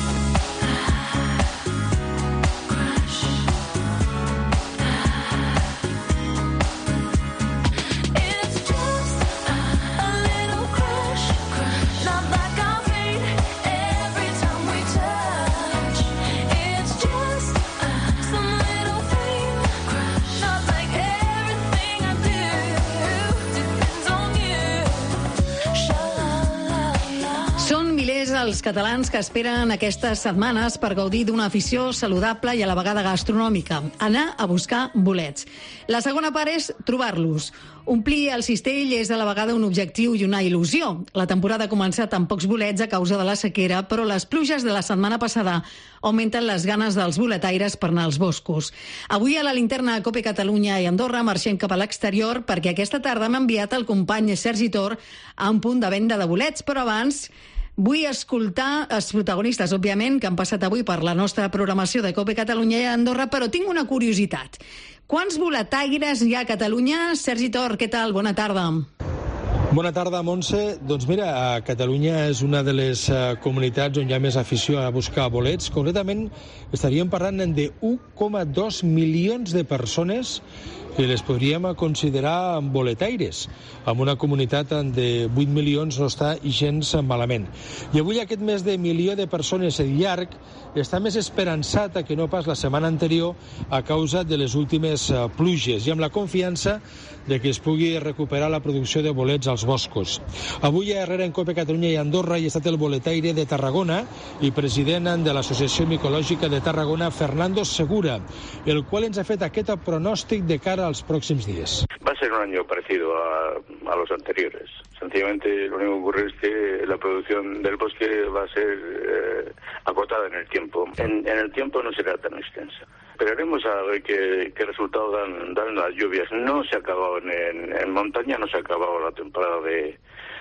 Els catalans que esperen aquestes setmanes per gaudir d'una afició saludable i a la vegada gastronòmica, anar a buscar bolets. La segona part és trobar-los. Omplir el cistell és a la vegada un objectiu i una il·lusió. La temporada ha començat amb pocs bolets a causa de la sequera, però les pluges de la setmana passada augmenten les ganes dels boletaires per anar als boscos. Avui a la linterna COPE Catalunya i Andorra marxem cap a l'exterior perquè aquesta tarda m'ha enviat el company Sergi Tor a un punt de venda de bolets, però abans vull escoltar els protagonistes, òbviament, que han passat avui per la nostra programació de COPE Catalunya i Andorra, però tinc una curiositat. Quants boletaires hi ha a Catalunya? Sergi Tor, què tal? Bona tarda. Bona tarda, Montse. Doncs mira, a Catalunya és una de les uh, comunitats on hi ha més afició a buscar bolets. Concretament, estaríem parlant de un coma dos milions de persones que les podríem considerar boletaires. Amb una comunitat de vuit milions no està gens malament. I avui aquest mes de milió de persones llarg està més esperançat que no pas la setmana anterior a causa de les últimes pluges i amb la confiança de que es pugui recuperar la producció de bolets als boscos. Avui a Herrera en Cope Catalunya i Andorra hi ha estat el boletaire de Tarragona i president de l'Associació Micològica de Tarragona, Fernando Segura, el cual ens ha fet aquest pronòstic de cara als pròxims dies. Va a ser un año parecido a, a los anteriores. Sencillamente lo único que ocurre es que la producción del bosque va a ser eh, acotada en el tiempo. En, en el tiempo no será tan extensa. Esperaremos a ver qué, qué resultado dan, dan las lluvias. No se ha acabado en, en, en montaña, no se ha acabado la temporada de,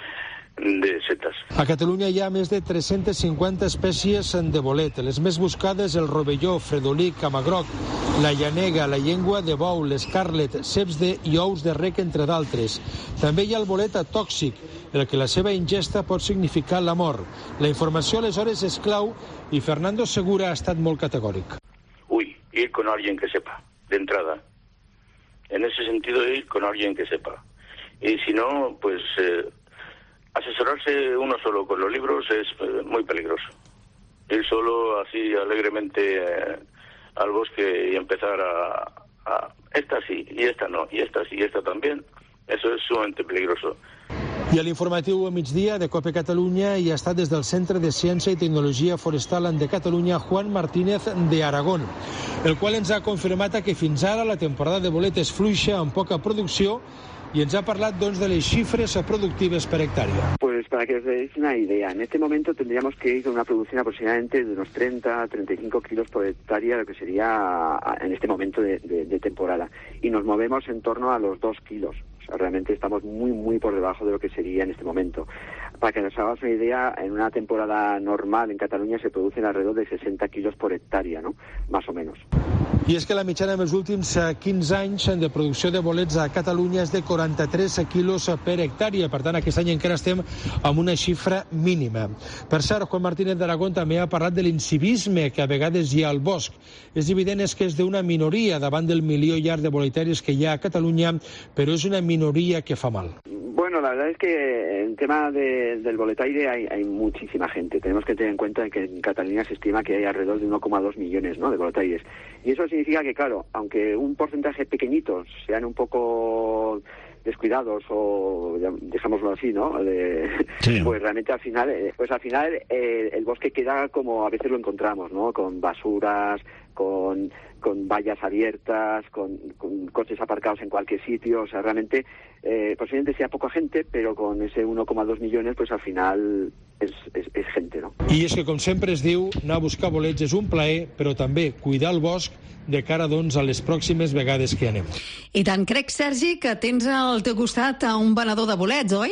de setas. A Catalunya hi ha més de tres-centes cinquanta espècies de bolet. Les més buscades el rovelló, fredolí, camagroc, la llanega, la llengua de bou, l'escarlet, ceps de i ous de rec, entre d'altres. També hi ha el bolet tòxic, el que la seva ingesta pot significar la mort. La informació aleshores és clau i Fernando Segura ha estat molt categòric. Uy, ir con alguien que sepa, de entrada. En ese sentido, ir con alguien que sepa. Y si no, pues eh, asesorarse uno solo con los libros es eh, muy peligroso. Ir solo así alegremente eh, al bosque y empezar a, a... Esta sí, y esta no, y esta sí, y esta también. Eso es sumamente peligroso. I a l'informatiu a migdia de Cope Catalunya hi ha estat des del Centre de Ciència i Tecnologia Forestal de Catalunya Juan Martínez de Aragón, el qual ens ha confirmat que fins ara la temporada de bolet és fluixa, amb poca producció, y ens ha parlat doncs, de les xifres productives per hectàrea. Pues para que os deis una idea, en este momento tendríamos que ir a una producción aproximadamente de unos treinta a treinta y cinco kilos por hectárea, lo que sería en este momento de, de, de temporada. Y nos movemos en torno a los dos kilos. O sea, realmente estamos muy, muy por debajo de lo que sería en este momento. Para que nos hagamos una idea, en una temporada normal en Cataluña se producen alrededor de sesenta kilos por hectárea, ¿no? Más o menos. I és que la mitjana en els últims quinze anys de producció de bolets a Catalunya és de quaranta-tres quilos per hectàrea. Per tant, aquest any encara estem amb una xifra mínima. Per cert, Juan Martínez d'Aragón també ha parlat de l'incivisme que a vegades hi ha al bosc. És evident és que és d'una minoria davant del milió llarg de boletaires que hi ha a Catalunya, però és una minoria que fa mal. Bueno, la verdad es que en tema de, del boletaire hay, hay muchísima gente. Tenemos que tener en cuenta que en Cataluña se estima que hay alrededor de uno coma dos millones, ¿no?, de boletaires. Y eso significa que, claro, aunque un porcentaje pequeñito sean un poco descuidados o dejémoslo así, ¿no?, de, sí. Pues realmente al final, pues al final eh, el bosque queda como a veces lo encontramos, ¿no?, con basuras, con con vallas abiertas, con, con coches aparcados en cualquier sitio. O sea, realmente eh, posiblemente sea poca gente, pero con ese uno coma dos millones, pues al final és, és, és gente, no? I és que, com sempre es diu, anar a buscar bolets és un plaer, però també cuidar el bosc de cara, doncs, a les pròximes vegades que anem. I tant, crec, Sergi, que tens al teu costat a un venedor de bolets, oi?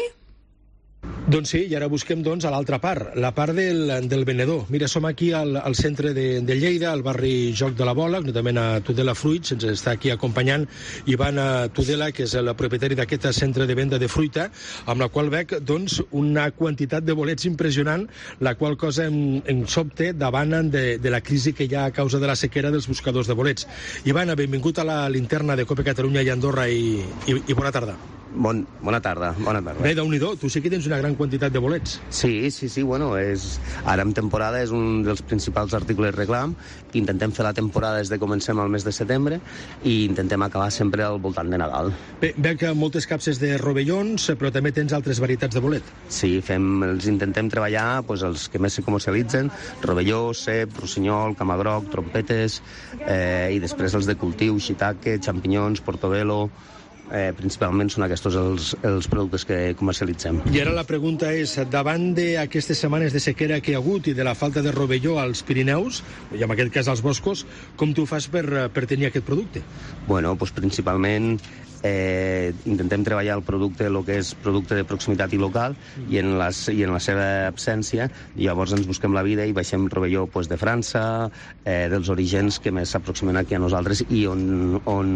Doncs sí, i ara busquem doncs, a l'altra part, la part del, del venedor. Mira, som aquí al, al centre de, de Lleida, al barri Joc de la Bola, notament a Tudela Fruits, ens està aquí acompanyant Ivan Tudela, que és el propietari d'aquest centre de venda de fruita, amb la qual veig doncs, una quantitat de bolets impressionant, la qual cosa em, em sobte davant de, de la crisi que hi ha a causa de la sequera dels buscadors de bolets. Ivan, benvingut a la linterna de Cope Catalunya i Andorra i, i, i bona tarda. Bon, bona tarda, bona tarda. Bé, Déu-n'hi-do, tu sí que tens una gran quantitat de bolets. Sí, sí, sí, bueno, és, ara en temporada és un dels principals articles reclam. Intentem fer la temporada des de comencem al mes de setembre i intentem acabar sempre al voltant de Nadal. Bé, veig moltes capses de rovellons, però també tens altres varietats de bolet. Sí, fem, els intentem treballar pues, els que més se comercialitzen, rovelló, cep, rossinyol, camagroc, trompetes, eh, i després els de cultiu, shiitake, xampinyons, portobello. Eh, principalment són aquests els, els productes que comercialitzem. I ara la pregunta és, davant d'aquestes setmanes de sequera que hi ha hagut i de la falta de rovelló als Pirineus, i en aquest cas als boscos, com tu fas per, per tenir aquest producte? Bueno, doncs principalment eh, intentem treballar el producte, el que és producte de proximitat i local, i en, les, i en la seva absència, llavors ens busquem la vida i baixem rovelló pues, de França, eh, dels orígens que més s'aproximen aquí a nosaltres i on, on,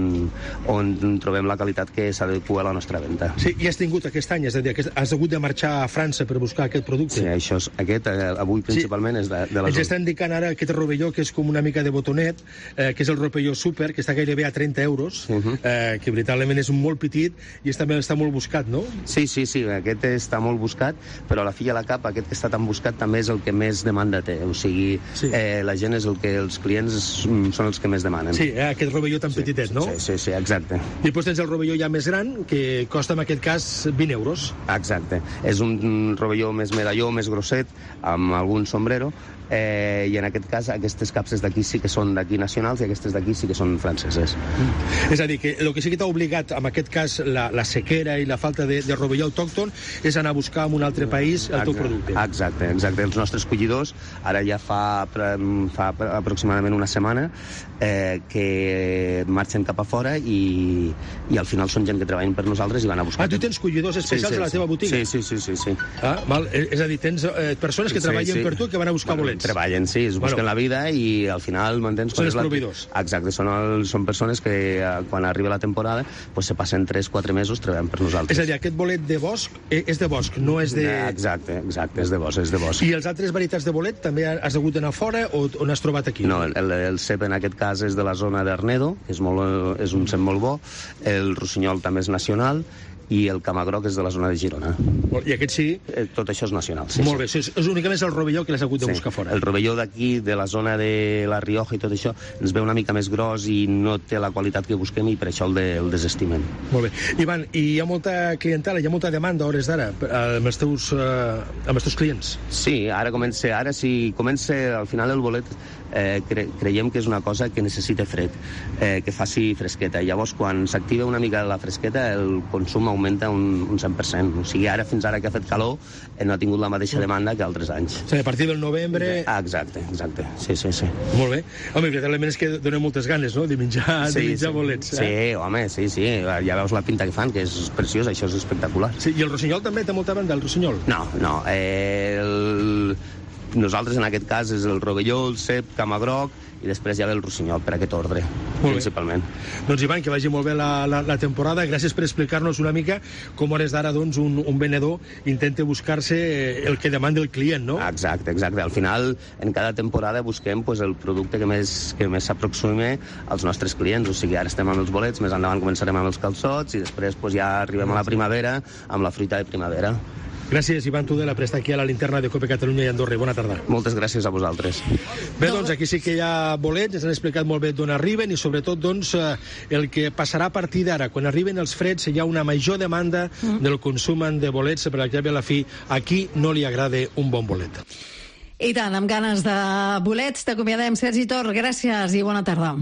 on trobem la qualitat que s'adequa a la nostra venda. Sí, i has tingut aquest any, és a dir, has hagut de marxar a França per buscar aquest producte. Sí, això és, aquest, eh, avui principalment sí. és de, de la Ens zona. està indicant ara aquest rovelló que és com una mica de botonet, eh, que és el rovelló super, que està gairebé a trenta euros, uh -huh. eh, que veritablement és molt petit i també està molt buscat, no? Sí, sí, sí, aquest està molt buscat, però a la fi i a la cap, aquest que està tan buscat també és el que més demanda té, o sigui, sí. eh, la gent és el que els clients són els que més demanen. Sí, eh, aquest rovelló tan sí, petitet, no? Sí, sí, sí, exacte. I després tens el rovelló ja més gran, que costa en aquest cas vint euros. Exacte. És un rovelló més medalló, més grosset, amb algun sombrero, eh, i en aquest cas aquestes capses d'aquí sí que són d'aquí nacionals i aquestes d'aquí sí que són franceses. Mm. És a dir, que el que sí que t'ha obligat, en aquest cas, la, la sequera i la falta de, de rovelló autòcton, és anar a buscar en un altre país el teu producte. Exacte, exacte. Els nostres collidors, ara ja fa, fa aproximadament una setmana, eh, que marxen cap a fora i, i al final són gent que treballen per nosaltres i van a buscar... Ah, tu tens collidors especials sí, sí, a la teva botiga? Sí, sí, sí. sí, sí. Ah, val. És a dir, tens eh, persones que sí, treballen sí. per tu que van a buscar bueno, bolets. Treballen, sí, es busquen bueno. la vida i al final, m'entens? Són els proveïdors. Exacte, són, el, són persones que quan arriba la temporada pues, se passen tres quatre mesos treballant per nosaltres. És a dir, aquest bolet de bosc és de bosc, no és de... Exacte, exacte, és de bosc, és de bosc. I els altres varietats de bolet també has hagut d'anar fora o on has trobat aquí? No, el, el cep en aquest cas és de la zona d'Arnedo, que és, molt, és un cep molt bo, el rossinyol també és nacional, i el camagroc és de la zona de Girona. I aquest sí? Tot això és nacional, sí. Molt bé, sí. És únicament el rovelló que l'has hagut de sí. buscar fora. El rovelló d'aquí, de la zona de la Rioja i tot això, ens ve una mica més gros i no té la qualitat que busquem i per això el, de, el desestimen. Molt bé. Ivan, i hi ha molta clientela, hi ha molta demanda a hores d'ara amb, els teus, uh, amb els teus clients? Sí, ara comença, ara si comença al final el bolet, eh, cre creiem que és una cosa que necessita fred, eh, que faci fresqueta. Llavors, quan s'activa una mica la fresqueta, el consum augmenta un, un cent per cent. O sigui, ara, fins ara que ha fet calor, eh, no ha tingut la mateixa demanda que altres anys. O sigui, a partir del novembre... Ah, exacte, exacte. Sí, sí, sí. Molt bé. Home, veritablement és que donen moltes ganes, no?, de menjar, sí, de menjar sí. bolets. Eh? Sí, home, sí, sí. Ja veus la pinta que fan, que és preciós, això és espectacular. Sí, i el rossinyol també té molta banda, el rossinyol? No, no. Eh, el... Nosaltres, en aquest cas, és el rovelló, el cep, camagroc, i després ja ve el rossinyol, per aquest ordre, molt principalment. Bé. Doncs, Ivan, que vagi molt bé la, la, la temporada. Gràcies per explicar-nos una mica com a hores d'ara doncs, un, un venedor intenta buscar-se el que demanda el client, no? Exacte, exacte. Al final, en cada temporada busquem pues, el producte que més, que més s'aproxime als nostres clients. O sigui, ara estem amb els bolets, més endavant començarem amb els calçots i després pues, ja arribem a la primavera amb la fruita de primavera. Gràcies, Ivan Tudela, per estar aquí a la linterna de Cope Catalunya i Andorra. Bona tarda. Moltes gràcies a vosaltres. Bé, doncs, aquí sí que hi ha bolets, ens han explicat molt bé d'on arriben i, sobretot, doncs, el que passarà a partir d'ara. Quan arriben els freds hi ha una major demanda mm. del consum de bolets, perquè a la fi aquí no li agrada un bon bolet. I tant, amb ganes de bolets, t'acomiadem, Sergi Tor. Gràcies i bona tarda.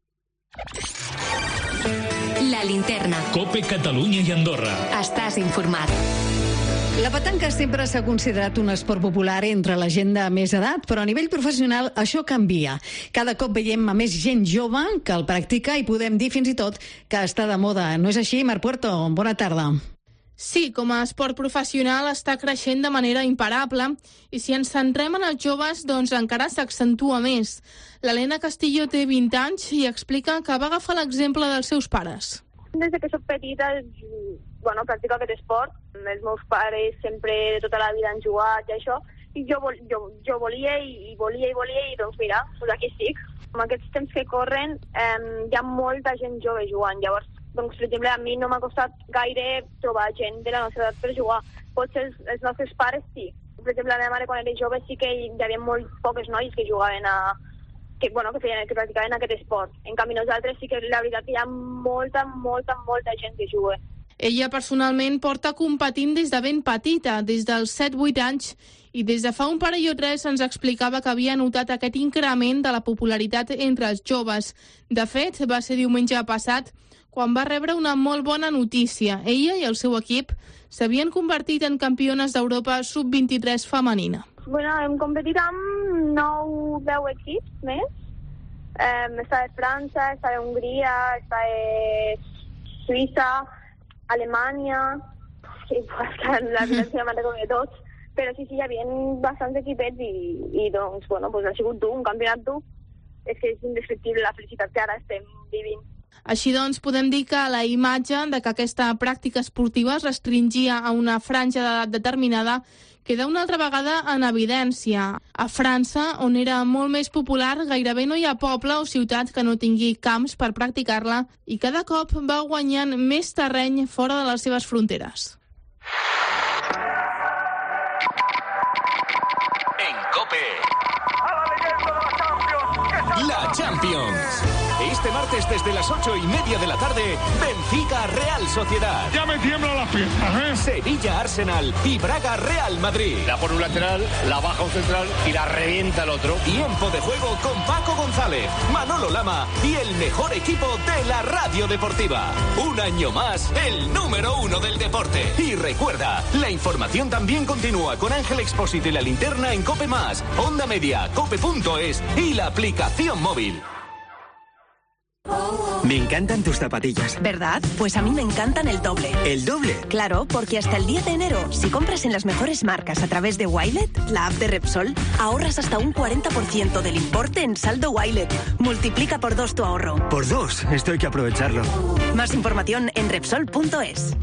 La linterna. Cope Catalunya i Andorra. Estàs informat. La petanca sempre s'ha considerat un esport popular entre la gent de més edat, però a nivell professional això canvia. Cada cop veiem a més gent jove que el practica i podem dir fins i tot que està de moda. No és així, Mar Puerto? Bona tarda. Sí, com a esport professional està creixent de manera imparable i si ens centrem en els joves, doncs encara s'accentua més. L'Helena Castillo té vint anys i explica que va agafar l'exemple dels seus pares. Des que soc petita, bueno, practico aquest esport. Els meus pares sempre, tota la vida han jugat i això, i jo, vol, jo, jo volia i, i volia i volia i doncs mira, doncs aquí estic. En aquests temps que corren eh, hi ha molta gent jove jugant, llavors, doncs, per exemple, a mi no m'ha costat gaire trobar gent de la nostra edat per jugar. Potser els, els nostres pares sí. Per exemple, la meva mare quan era jove sí que hi havia molt poques noies que jugaven a... que, bueno, que, feien, que practicaven aquest esport. En canvi, nosaltres sí que la veritat que hi ha molta, molta, molta gent que juga. Ella personalment porta competint des de ben petita, des dels set vuit anys, i des de fa un parell o tres ens explicava que havia notat aquest increment de la popularitat entre els joves. De fet, va ser diumenge passat quan va rebre una molt bona notícia. Ella i el seu equip s'havien convertit en campiones d'Europa sub vint-i-tres femenina. Bueno, hem competit amb nou deu equips més. Eh, està de França, està de Hongria, està de Suïssa, Alemanya, sí, pues, que la veritat que ja me'n recordo de tots, però sí, sí, hi havia bastants equipets i, i doncs, bueno, pues ha sigut dur, un campionat dur. És que és indescriptible la felicitat que ara estem vivint. Així doncs, podem dir que la imatge de que aquesta pràctica esportiva es restringia a una franja d'edat determinada queda una altra vegada en evidència. A França, on era molt més popular, gairebé no hi ha poble o ciutat que no tingui camps per practicar-la i cada cop va guanyant més terreny fora de les seves fronteres. En COPE, la Champions. Este martes desde las ocho y media de la tarde, Benfica Real Sociedad. Ya me tiemblan las piernas, ¿eh? Sevilla Arsenal y Braga Real Madrid. La pone un lateral, la baja un central y la revienta el otro. Tiempo de juego con Paco González, Manolo Lama y el mejor equipo de la radio deportiva. Un año más, el número uno del deporte. Y recuerda, la información también continúa con Ángel Expósito y la linterna en COPE más, Onda Media, cope punto es y la aplicación móvil. Me encantan tus zapatillas. ¿Verdad? Pues a mí me encantan el doble. ¿El doble? Claro, porque hasta el diez de enero, si compras en las mejores marcas a través de Wilet, la app de Repsol, ahorras hasta un cuarenta por ciento del importe en saldo Wilet. Multiplica por dos tu ahorro. Por dos, esto hay que aprovecharlo. Más información en Repsol punto es.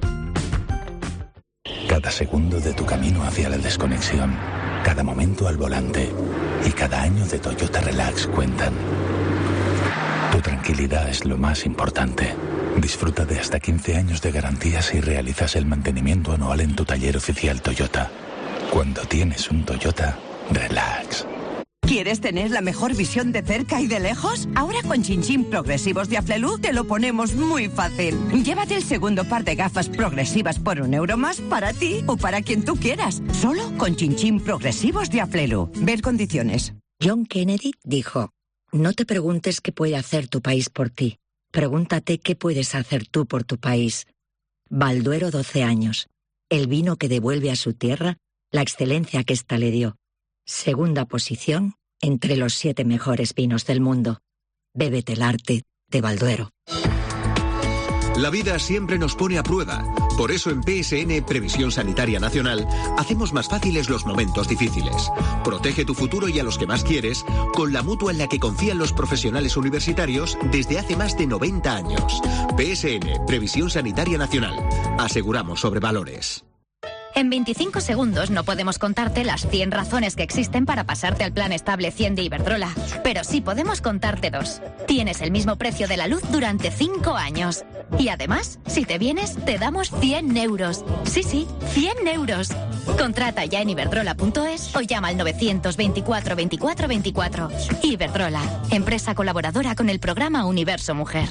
Cada segundo de tu camino hacia la desconexión, cada momento al volante y cada año de Toyota Relax cuentan. Tu tranquilidad es lo más importante. Disfruta de hasta quince años de garantía si realizas el mantenimiento anual en tu taller oficial Toyota. Cuando tienes un Toyota, relax. ¿Quieres tener la mejor visión de cerca y de lejos? Ahora con Chinchín Progresivos de Aflelu te lo ponemos muy fácil. Llévate el segundo par de gafas progresivas por un euro más para ti o para quien tú quieras. Solo con Chinchín Progresivos de Aflelu. Ver condiciones. John Kennedy dijo: no te preguntes qué puede hacer tu país por ti. Pregúntate qué puedes hacer tú por tu país. Balduero doce años. El vino que devuelve a su tierra la excelencia que ésta le dio. Segunda posición entre los siete mejores vinos del mundo. Bébete el arte de Balduero. La vida siempre nos pone a prueba. Por eso en P S N Previsión Sanitaria Nacional hacemos más fáciles los momentos difíciles. Protege tu futuro y a los que más quieres con la mutua en la que confían los profesionales universitarios desde hace más de noventa años. P S N Previsión Sanitaria Nacional. Aseguramos sobre valores. En veinticinco segundos no podemos contarte las cien razones que existen para pasarte al plan estable cien de Iberdrola, pero sí podemos contarte dos. Tienes el mismo precio de la luz durante cinco años. Y además, si te vienes, te damos cien euros. Sí, sí, cien euros. Contrata ya en iberdrola punto es o llama al novecientos veinticuatro veinticuatro veinticuatro. Iberdrola, empresa colaboradora con el programa Universo Mujer.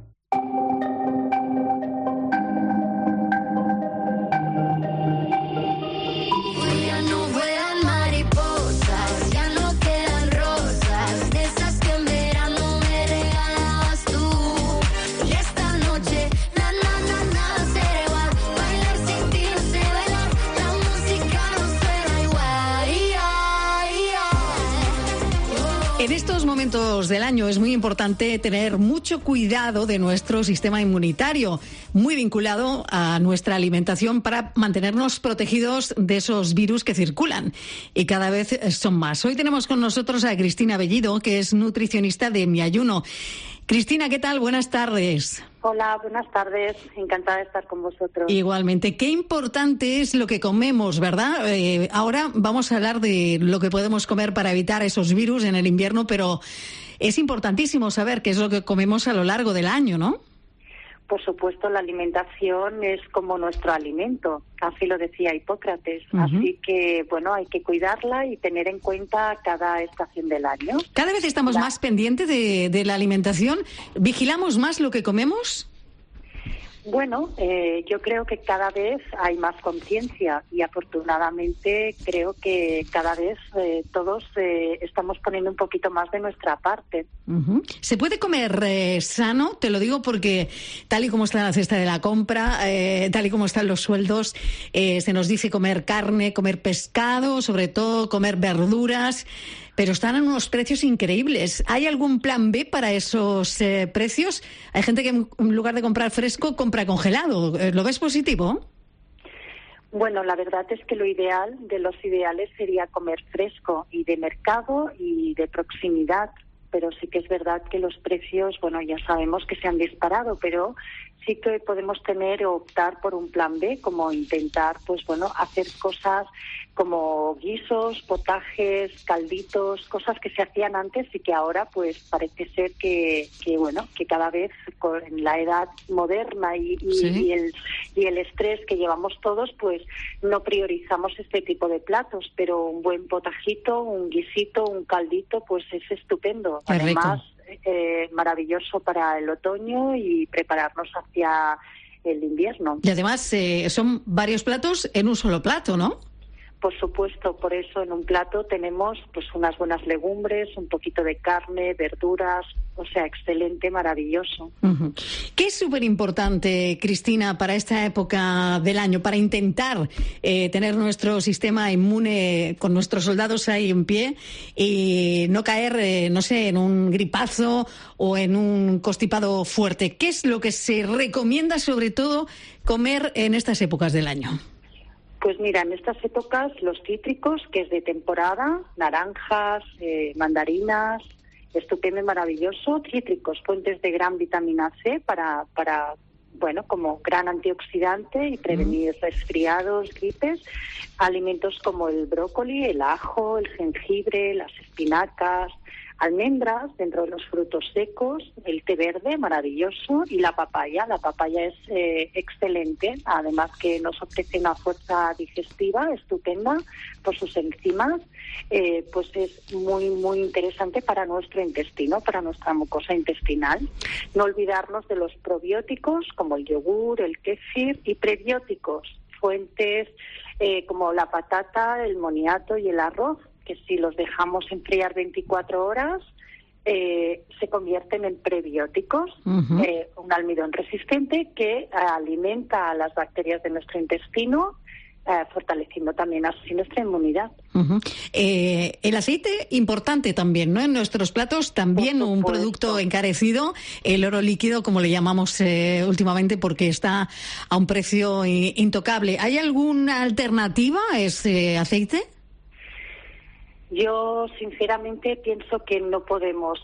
En estos momentos del año es muy importante tener mucho cuidado de nuestro sistema inmunitario, muy vinculado a nuestra alimentación para mantenernos protegidos de esos virus que circulan y cada vez son más. Hoy tenemos con nosotros a Cristina Bellido, que es nutricionista de Mi Ayuno. Cristina, ¿qué tal? Buenas tardes. Hola, buenas tardes. Encantada de estar con vosotros. Igualmente. Qué importante es lo que comemos, ¿verdad? Eh, ahora vamos a hablar de lo que podemos comer para evitar esos virus en el invierno, pero es importantísimo saber qué es lo que comemos a lo largo del año, ¿no? Por supuesto, la alimentación es como nuestro alimento, así lo decía Hipócrates. Uh-huh. Así que, bueno, hay que cuidarla y tener en cuenta cada estación del año. Cada vez estamos la... más pendientes de, de la alimentación. ¿Vigilamos más lo que comemos? Bueno, eh, yo creo que cada vez hay más conciencia y afortunadamente creo que cada vez eh, todos eh, estamos poniendo un poquito más de nuestra parte. Uh-huh. ¿Se puede comer eh, sano? Te lo digo porque tal y como está la cesta de la compra, eh, tal y como están los sueldos, eh, se nos dice comer carne, comer pescado, sobre todo comer verduras. pero están en unos precios increíbles. ¿Hay algún plan B para esos eh, precios? Hay gente que en lugar de comprar fresco, compra congelado. ¿Lo ves positivo? Bueno, la verdad es que lo ideal de los ideales sería comer fresco y de mercado y de proximidad, pero sí que es verdad que los precios, bueno, ya sabemos que se han disparado, pero sí que podemos tener o optar por un plan B, como intentar, pues bueno, hacer cosas como guisos, potajes, calditos, cosas que se hacían antes y que ahora pues parece ser que, que bueno, que cada vez con la edad moderna y, y, ¿sí? y el y el estrés que llevamos todos, pues no priorizamos este tipo de platos, pero un buen potajito, un guisito, un caldito, pues es estupendo. Qué Además, rico. eh, maravilloso para el otoño y prepararnos hacia el invierno. Y además eh, son varios platos en un solo plato, ¿no? Por supuesto, por eso en un plato tenemos pues unas buenas legumbres, un poquito de carne, verduras, o sea, excelente, maravilloso. Uh-huh. ¿Qué es súper importante, Cristina, para esta época del año, para intentar eh, tener nuestro sistema inmune con nuestros soldados ahí en pie y no caer, eh, no sé, en un gripazo o en un constipado fuerte? ¿Qué es lo que se recomienda sobre todo comer en estas épocas del año? Pues mira, en estas épocas los cítricos, que es de temporada, naranjas, eh, mandarinas, estupendo y maravilloso, cítricos, fuentes de gran vitamina C para, para bueno, como gran antioxidante y prevenir uh-huh. resfriados, gripes, alimentos como el brócoli, el ajo, el jengibre, las espinacas, almendras dentro de los frutos secos, el té verde, maravilloso, y la papaya. La papaya es eh, excelente, además que nos ofrece una fuerza digestiva estupenda por sus enzimas, eh, pues es muy, muy interesante para nuestro intestino, para nuestra mucosa intestinal. No olvidarnos de los probióticos como el yogur, el kéfir, y prebióticos, fuentes eh, como la patata, el moniato y el arroz, que si los dejamos enfriar veinticuatro horas, eh, se convierten en prebióticos, uh-huh. eh, un almidón resistente que eh, alimenta a las bacterias de nuestro intestino, eh, fortaleciendo también así nuestra inmunidad. Uh-huh. Eh, el aceite, importante también, ¿no? En nuestros platos, también un producto encarecido, el oro líquido, como le llamamos eh, últimamente, porque está a un precio intocable. ¿Hay alguna alternativa a ese aceite? Yo, sinceramente, pienso que no podemos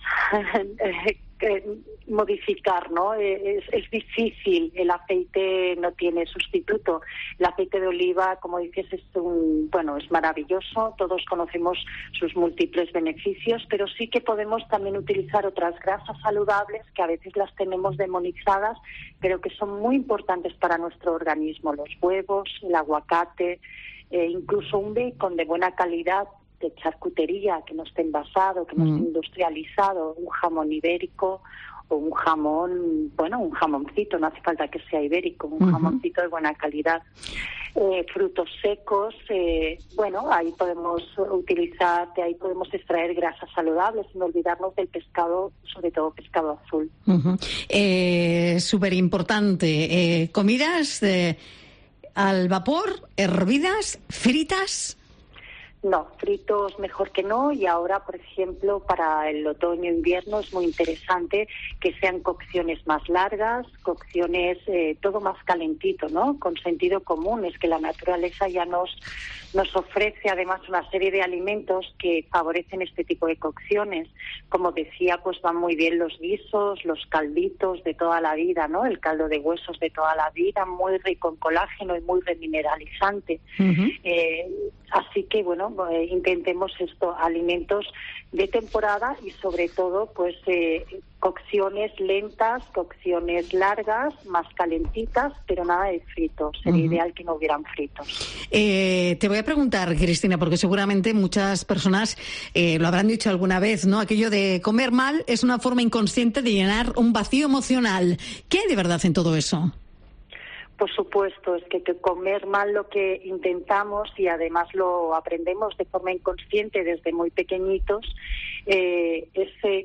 modificar, ¿no? Es, es difícil, el aceite no tiene sustituto. El aceite de oliva, como dices, es un, bueno, es maravilloso, todos conocemos sus múltiples beneficios, pero sí que podemos también utilizar otras grasas saludables que a veces las tenemos demonizadas, pero que son muy importantes para nuestro organismo, los huevos, el aguacate, eh, incluso un bacon de buena calidad, de charcutería, que no esté envasado, que no esté industrializado, un jamón ibérico o un jamón, bueno, un jamoncito, no hace falta que sea ibérico, un uh-huh. jamoncito de buena calidad. Eh, frutos secos, eh, bueno, ahí podemos utilizar, de ahí podemos extraer grasas saludables, sin olvidarnos del pescado, sobre todo pescado azul. Uh-huh. Eh, súper importante, eh, comidas eh, al vapor, hervidas, fritas. No, fritos mejor que no, y ahora, por ejemplo, para el otoño-invierno es muy interesante que sean cocciones más largas, cocciones eh, todo más calentito, ¿no? Con sentido común, es que la naturaleza ya nos nos ofrece además una serie de alimentos que favorecen este tipo de cocciones. Como decía, pues van muy bien los guisos, los calditos de toda la vida, ¿no? El caldo de huesos de toda la vida, muy rico en colágeno y muy remineralizante. Uh-huh. Eh, así que, bueno, eh, intentemos esto, alimentos de temporada y sobre todo, pues, eh, cocciones lentas, cocciones largas, más calentitas, pero nada de fritos. Sería uh-huh. ideal que no hubieran fritos. Eh, te voy a preguntar, Cristina, porque seguramente muchas personas eh, lo habrán dicho alguna vez, ¿no? Aquello de comer mal es una forma inconsciente de llenar un vacío emocional. ¿Qué hay de verdad en todo eso? Por supuesto, es que, que comer mal lo que intentamos, y además lo aprendemos de forma inconsciente desde muy pequeñitos, eh, es eh,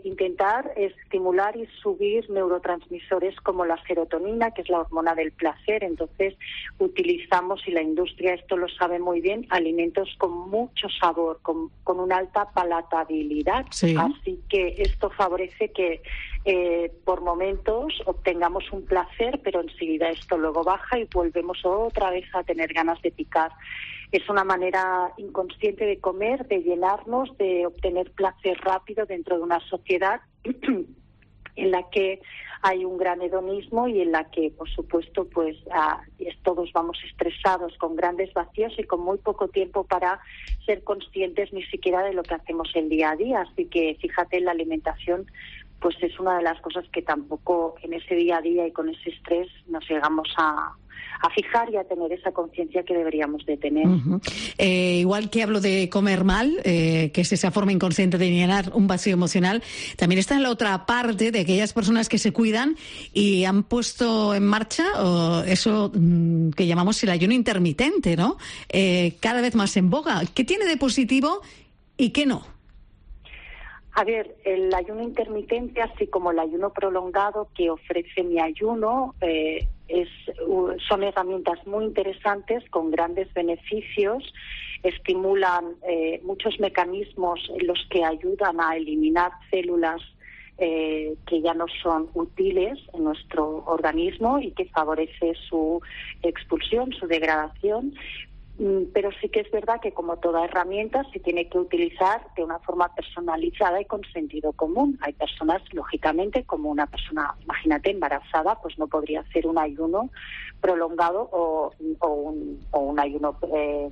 intentar estimular y subir neurotransmisores como la serotonina, que es la hormona del placer. Entonces utilizamos, y la industria esto lo sabe muy bien, alimentos con mucho sabor, con, con una alta palatabilidad. Sí. Así que esto favorece que eh, por momentos obtengamos un placer, pero enseguida esto luego baja y volvemos otra vez a tener ganas de picar. Es una manera inconsciente de comer, de llenarnos, de obtener placer rápido dentro de una sociedad en la que hay un gran hedonismo y en la que, por supuesto, pues ah, todos vamos estresados, con grandes vacíos y con muy poco tiempo para ser conscientes ni siquiera de lo que hacemos el día a día. Así que, fíjate, la alimentación pues es una de las cosas que tampoco en ese día a día y con ese estrés nos llegamos a... a fijar y a tener esa conciencia que deberíamos de tener. Uh-huh. Eh, igual que hablo de comer mal, eh, que es esa forma inconsciente de llenar un vacío emocional, también está en la otra parte de aquellas personas que se cuidan y han puesto en marcha oh, eso mm, que llamamos el ayuno intermitente, ¿no? Eh, cada vez más en boga. ¿Qué tiene de positivo y qué no? A ver, el ayuno intermitente, así como el ayuno prolongado que ofrece Mi Ayuno, eh, es, son herramientas muy interesantes con grandes beneficios, estimulan eh, muchos mecanismos en los que ayudan a eliminar células eh, que ya no son útiles en nuestro organismo y que favorece su expulsión, su degradación. Pero sí que es verdad que, como toda herramienta, se tiene que utilizar de una forma personalizada y con sentido común. Hay personas, lógicamente, como una persona, imagínate, embarazada, pues no podría hacer un ayuno prolongado o, o, un, o un ayuno eh,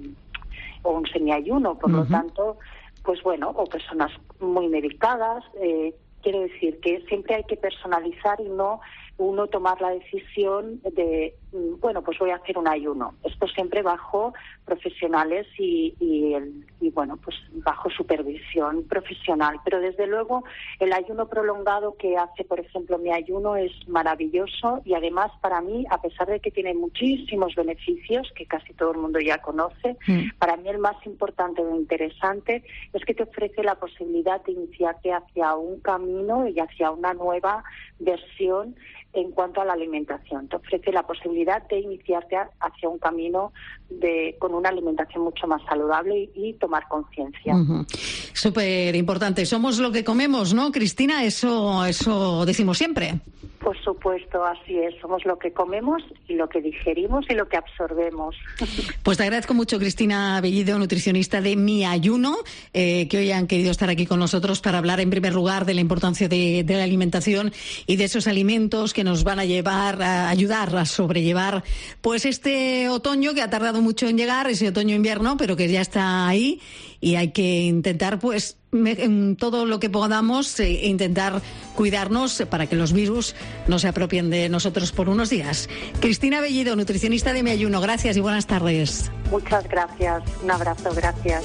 o un semiayuno. Por uh-huh. lo tanto, pues bueno, o personas muy medicadas. Eh, quiero decir que siempre hay que personalizar y no uno tomar la decisión de, bueno, pues voy a hacer un ayuno. Esto siempre bajo profesionales y, y, el, y bueno, pues bajo supervisión profesional. Pero desde luego el ayuno prolongado que hace, por ejemplo, Mi Ayuno es maravilloso y además para mí, a pesar de que tiene muchísimos beneficios que casi todo el mundo ya conoce, mm. para mí el más importante o interesante es que te ofrece la posibilidad de iniciarte hacia un camino y hacia una nueva versión en cuanto a la alimentación. Te ofrece la posibilidad de iniciarte hacia un camino de con una alimentación mucho más saludable y, y tomar conciencia. Uh-huh. Súper importante. Somos lo que comemos, ¿no, Cristina? Eso, eso decimos siempre. Por supuesto, así es. Somos lo que comemos y lo que digerimos y lo que absorbemos. Pues te agradezco mucho, Cristina Bellido, nutricionista de Mi Ayuno, eh, que hoy han querido estar aquí con nosotros para hablar, en primer lugar, de la importancia de, de la alimentación y de esos alimentos que nos van a llevar, a ayudar a sobrellevar pues este otoño que ha tardado mucho en llegar, ese otoño-invierno, pero que ya está ahí y hay que intentar, pues, en todo lo que podamos, e intentar cuidarnos para que los virus no se apropien de nosotros por unos días. Cristina Bellido, nutricionista de Mi Ayuno, gracias y buenas tardes. Muchas gracias, un abrazo, gracias.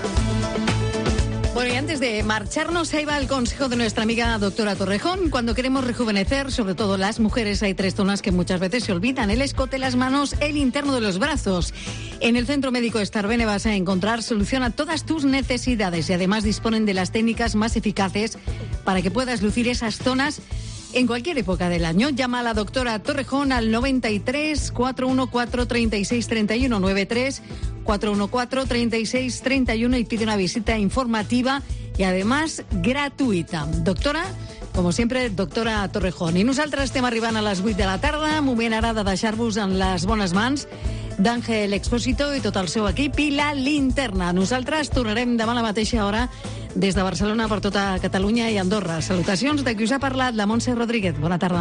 Bueno, y antes de marcharnos, ahí va el consejo de nuestra amiga doctora Torrejón. Cuando queremos rejuvenecer, sobre todo las mujeres, hay tres zonas que muchas veces se olvidan: el escote, las manos, el interno de los brazos. En el Centro Médico Starbene vas a encontrar solución a todas tus necesidades y además disponen de las técnicas más eficaces para que puedas lucir esas zonas en cualquier época del año. Llama a la doctora Torrejón al noventa y tres, cuatrocientos catorce, treinta y seis treinta y uno, noventa y tres, cuatrocientos catorce, treinta y seis treinta y uno y pide una visita informativa y además gratuïta. Doctora, com sempre, doctora Torrejón. I nosaltres estem arribant a les vuit de la tarda, moment ara de deixar-vos en les bones mans d'Àngel Expósito i tot el seu equip i la linterna. Nosaltres tornarem demà a la mateixa hora des de Barcelona per tota Catalunya i Andorra. Salutacions de qui us ha parlat, la Montse Rodríguez. Bona tarda.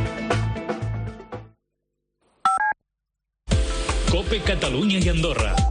COPE Catalunya i Andorra.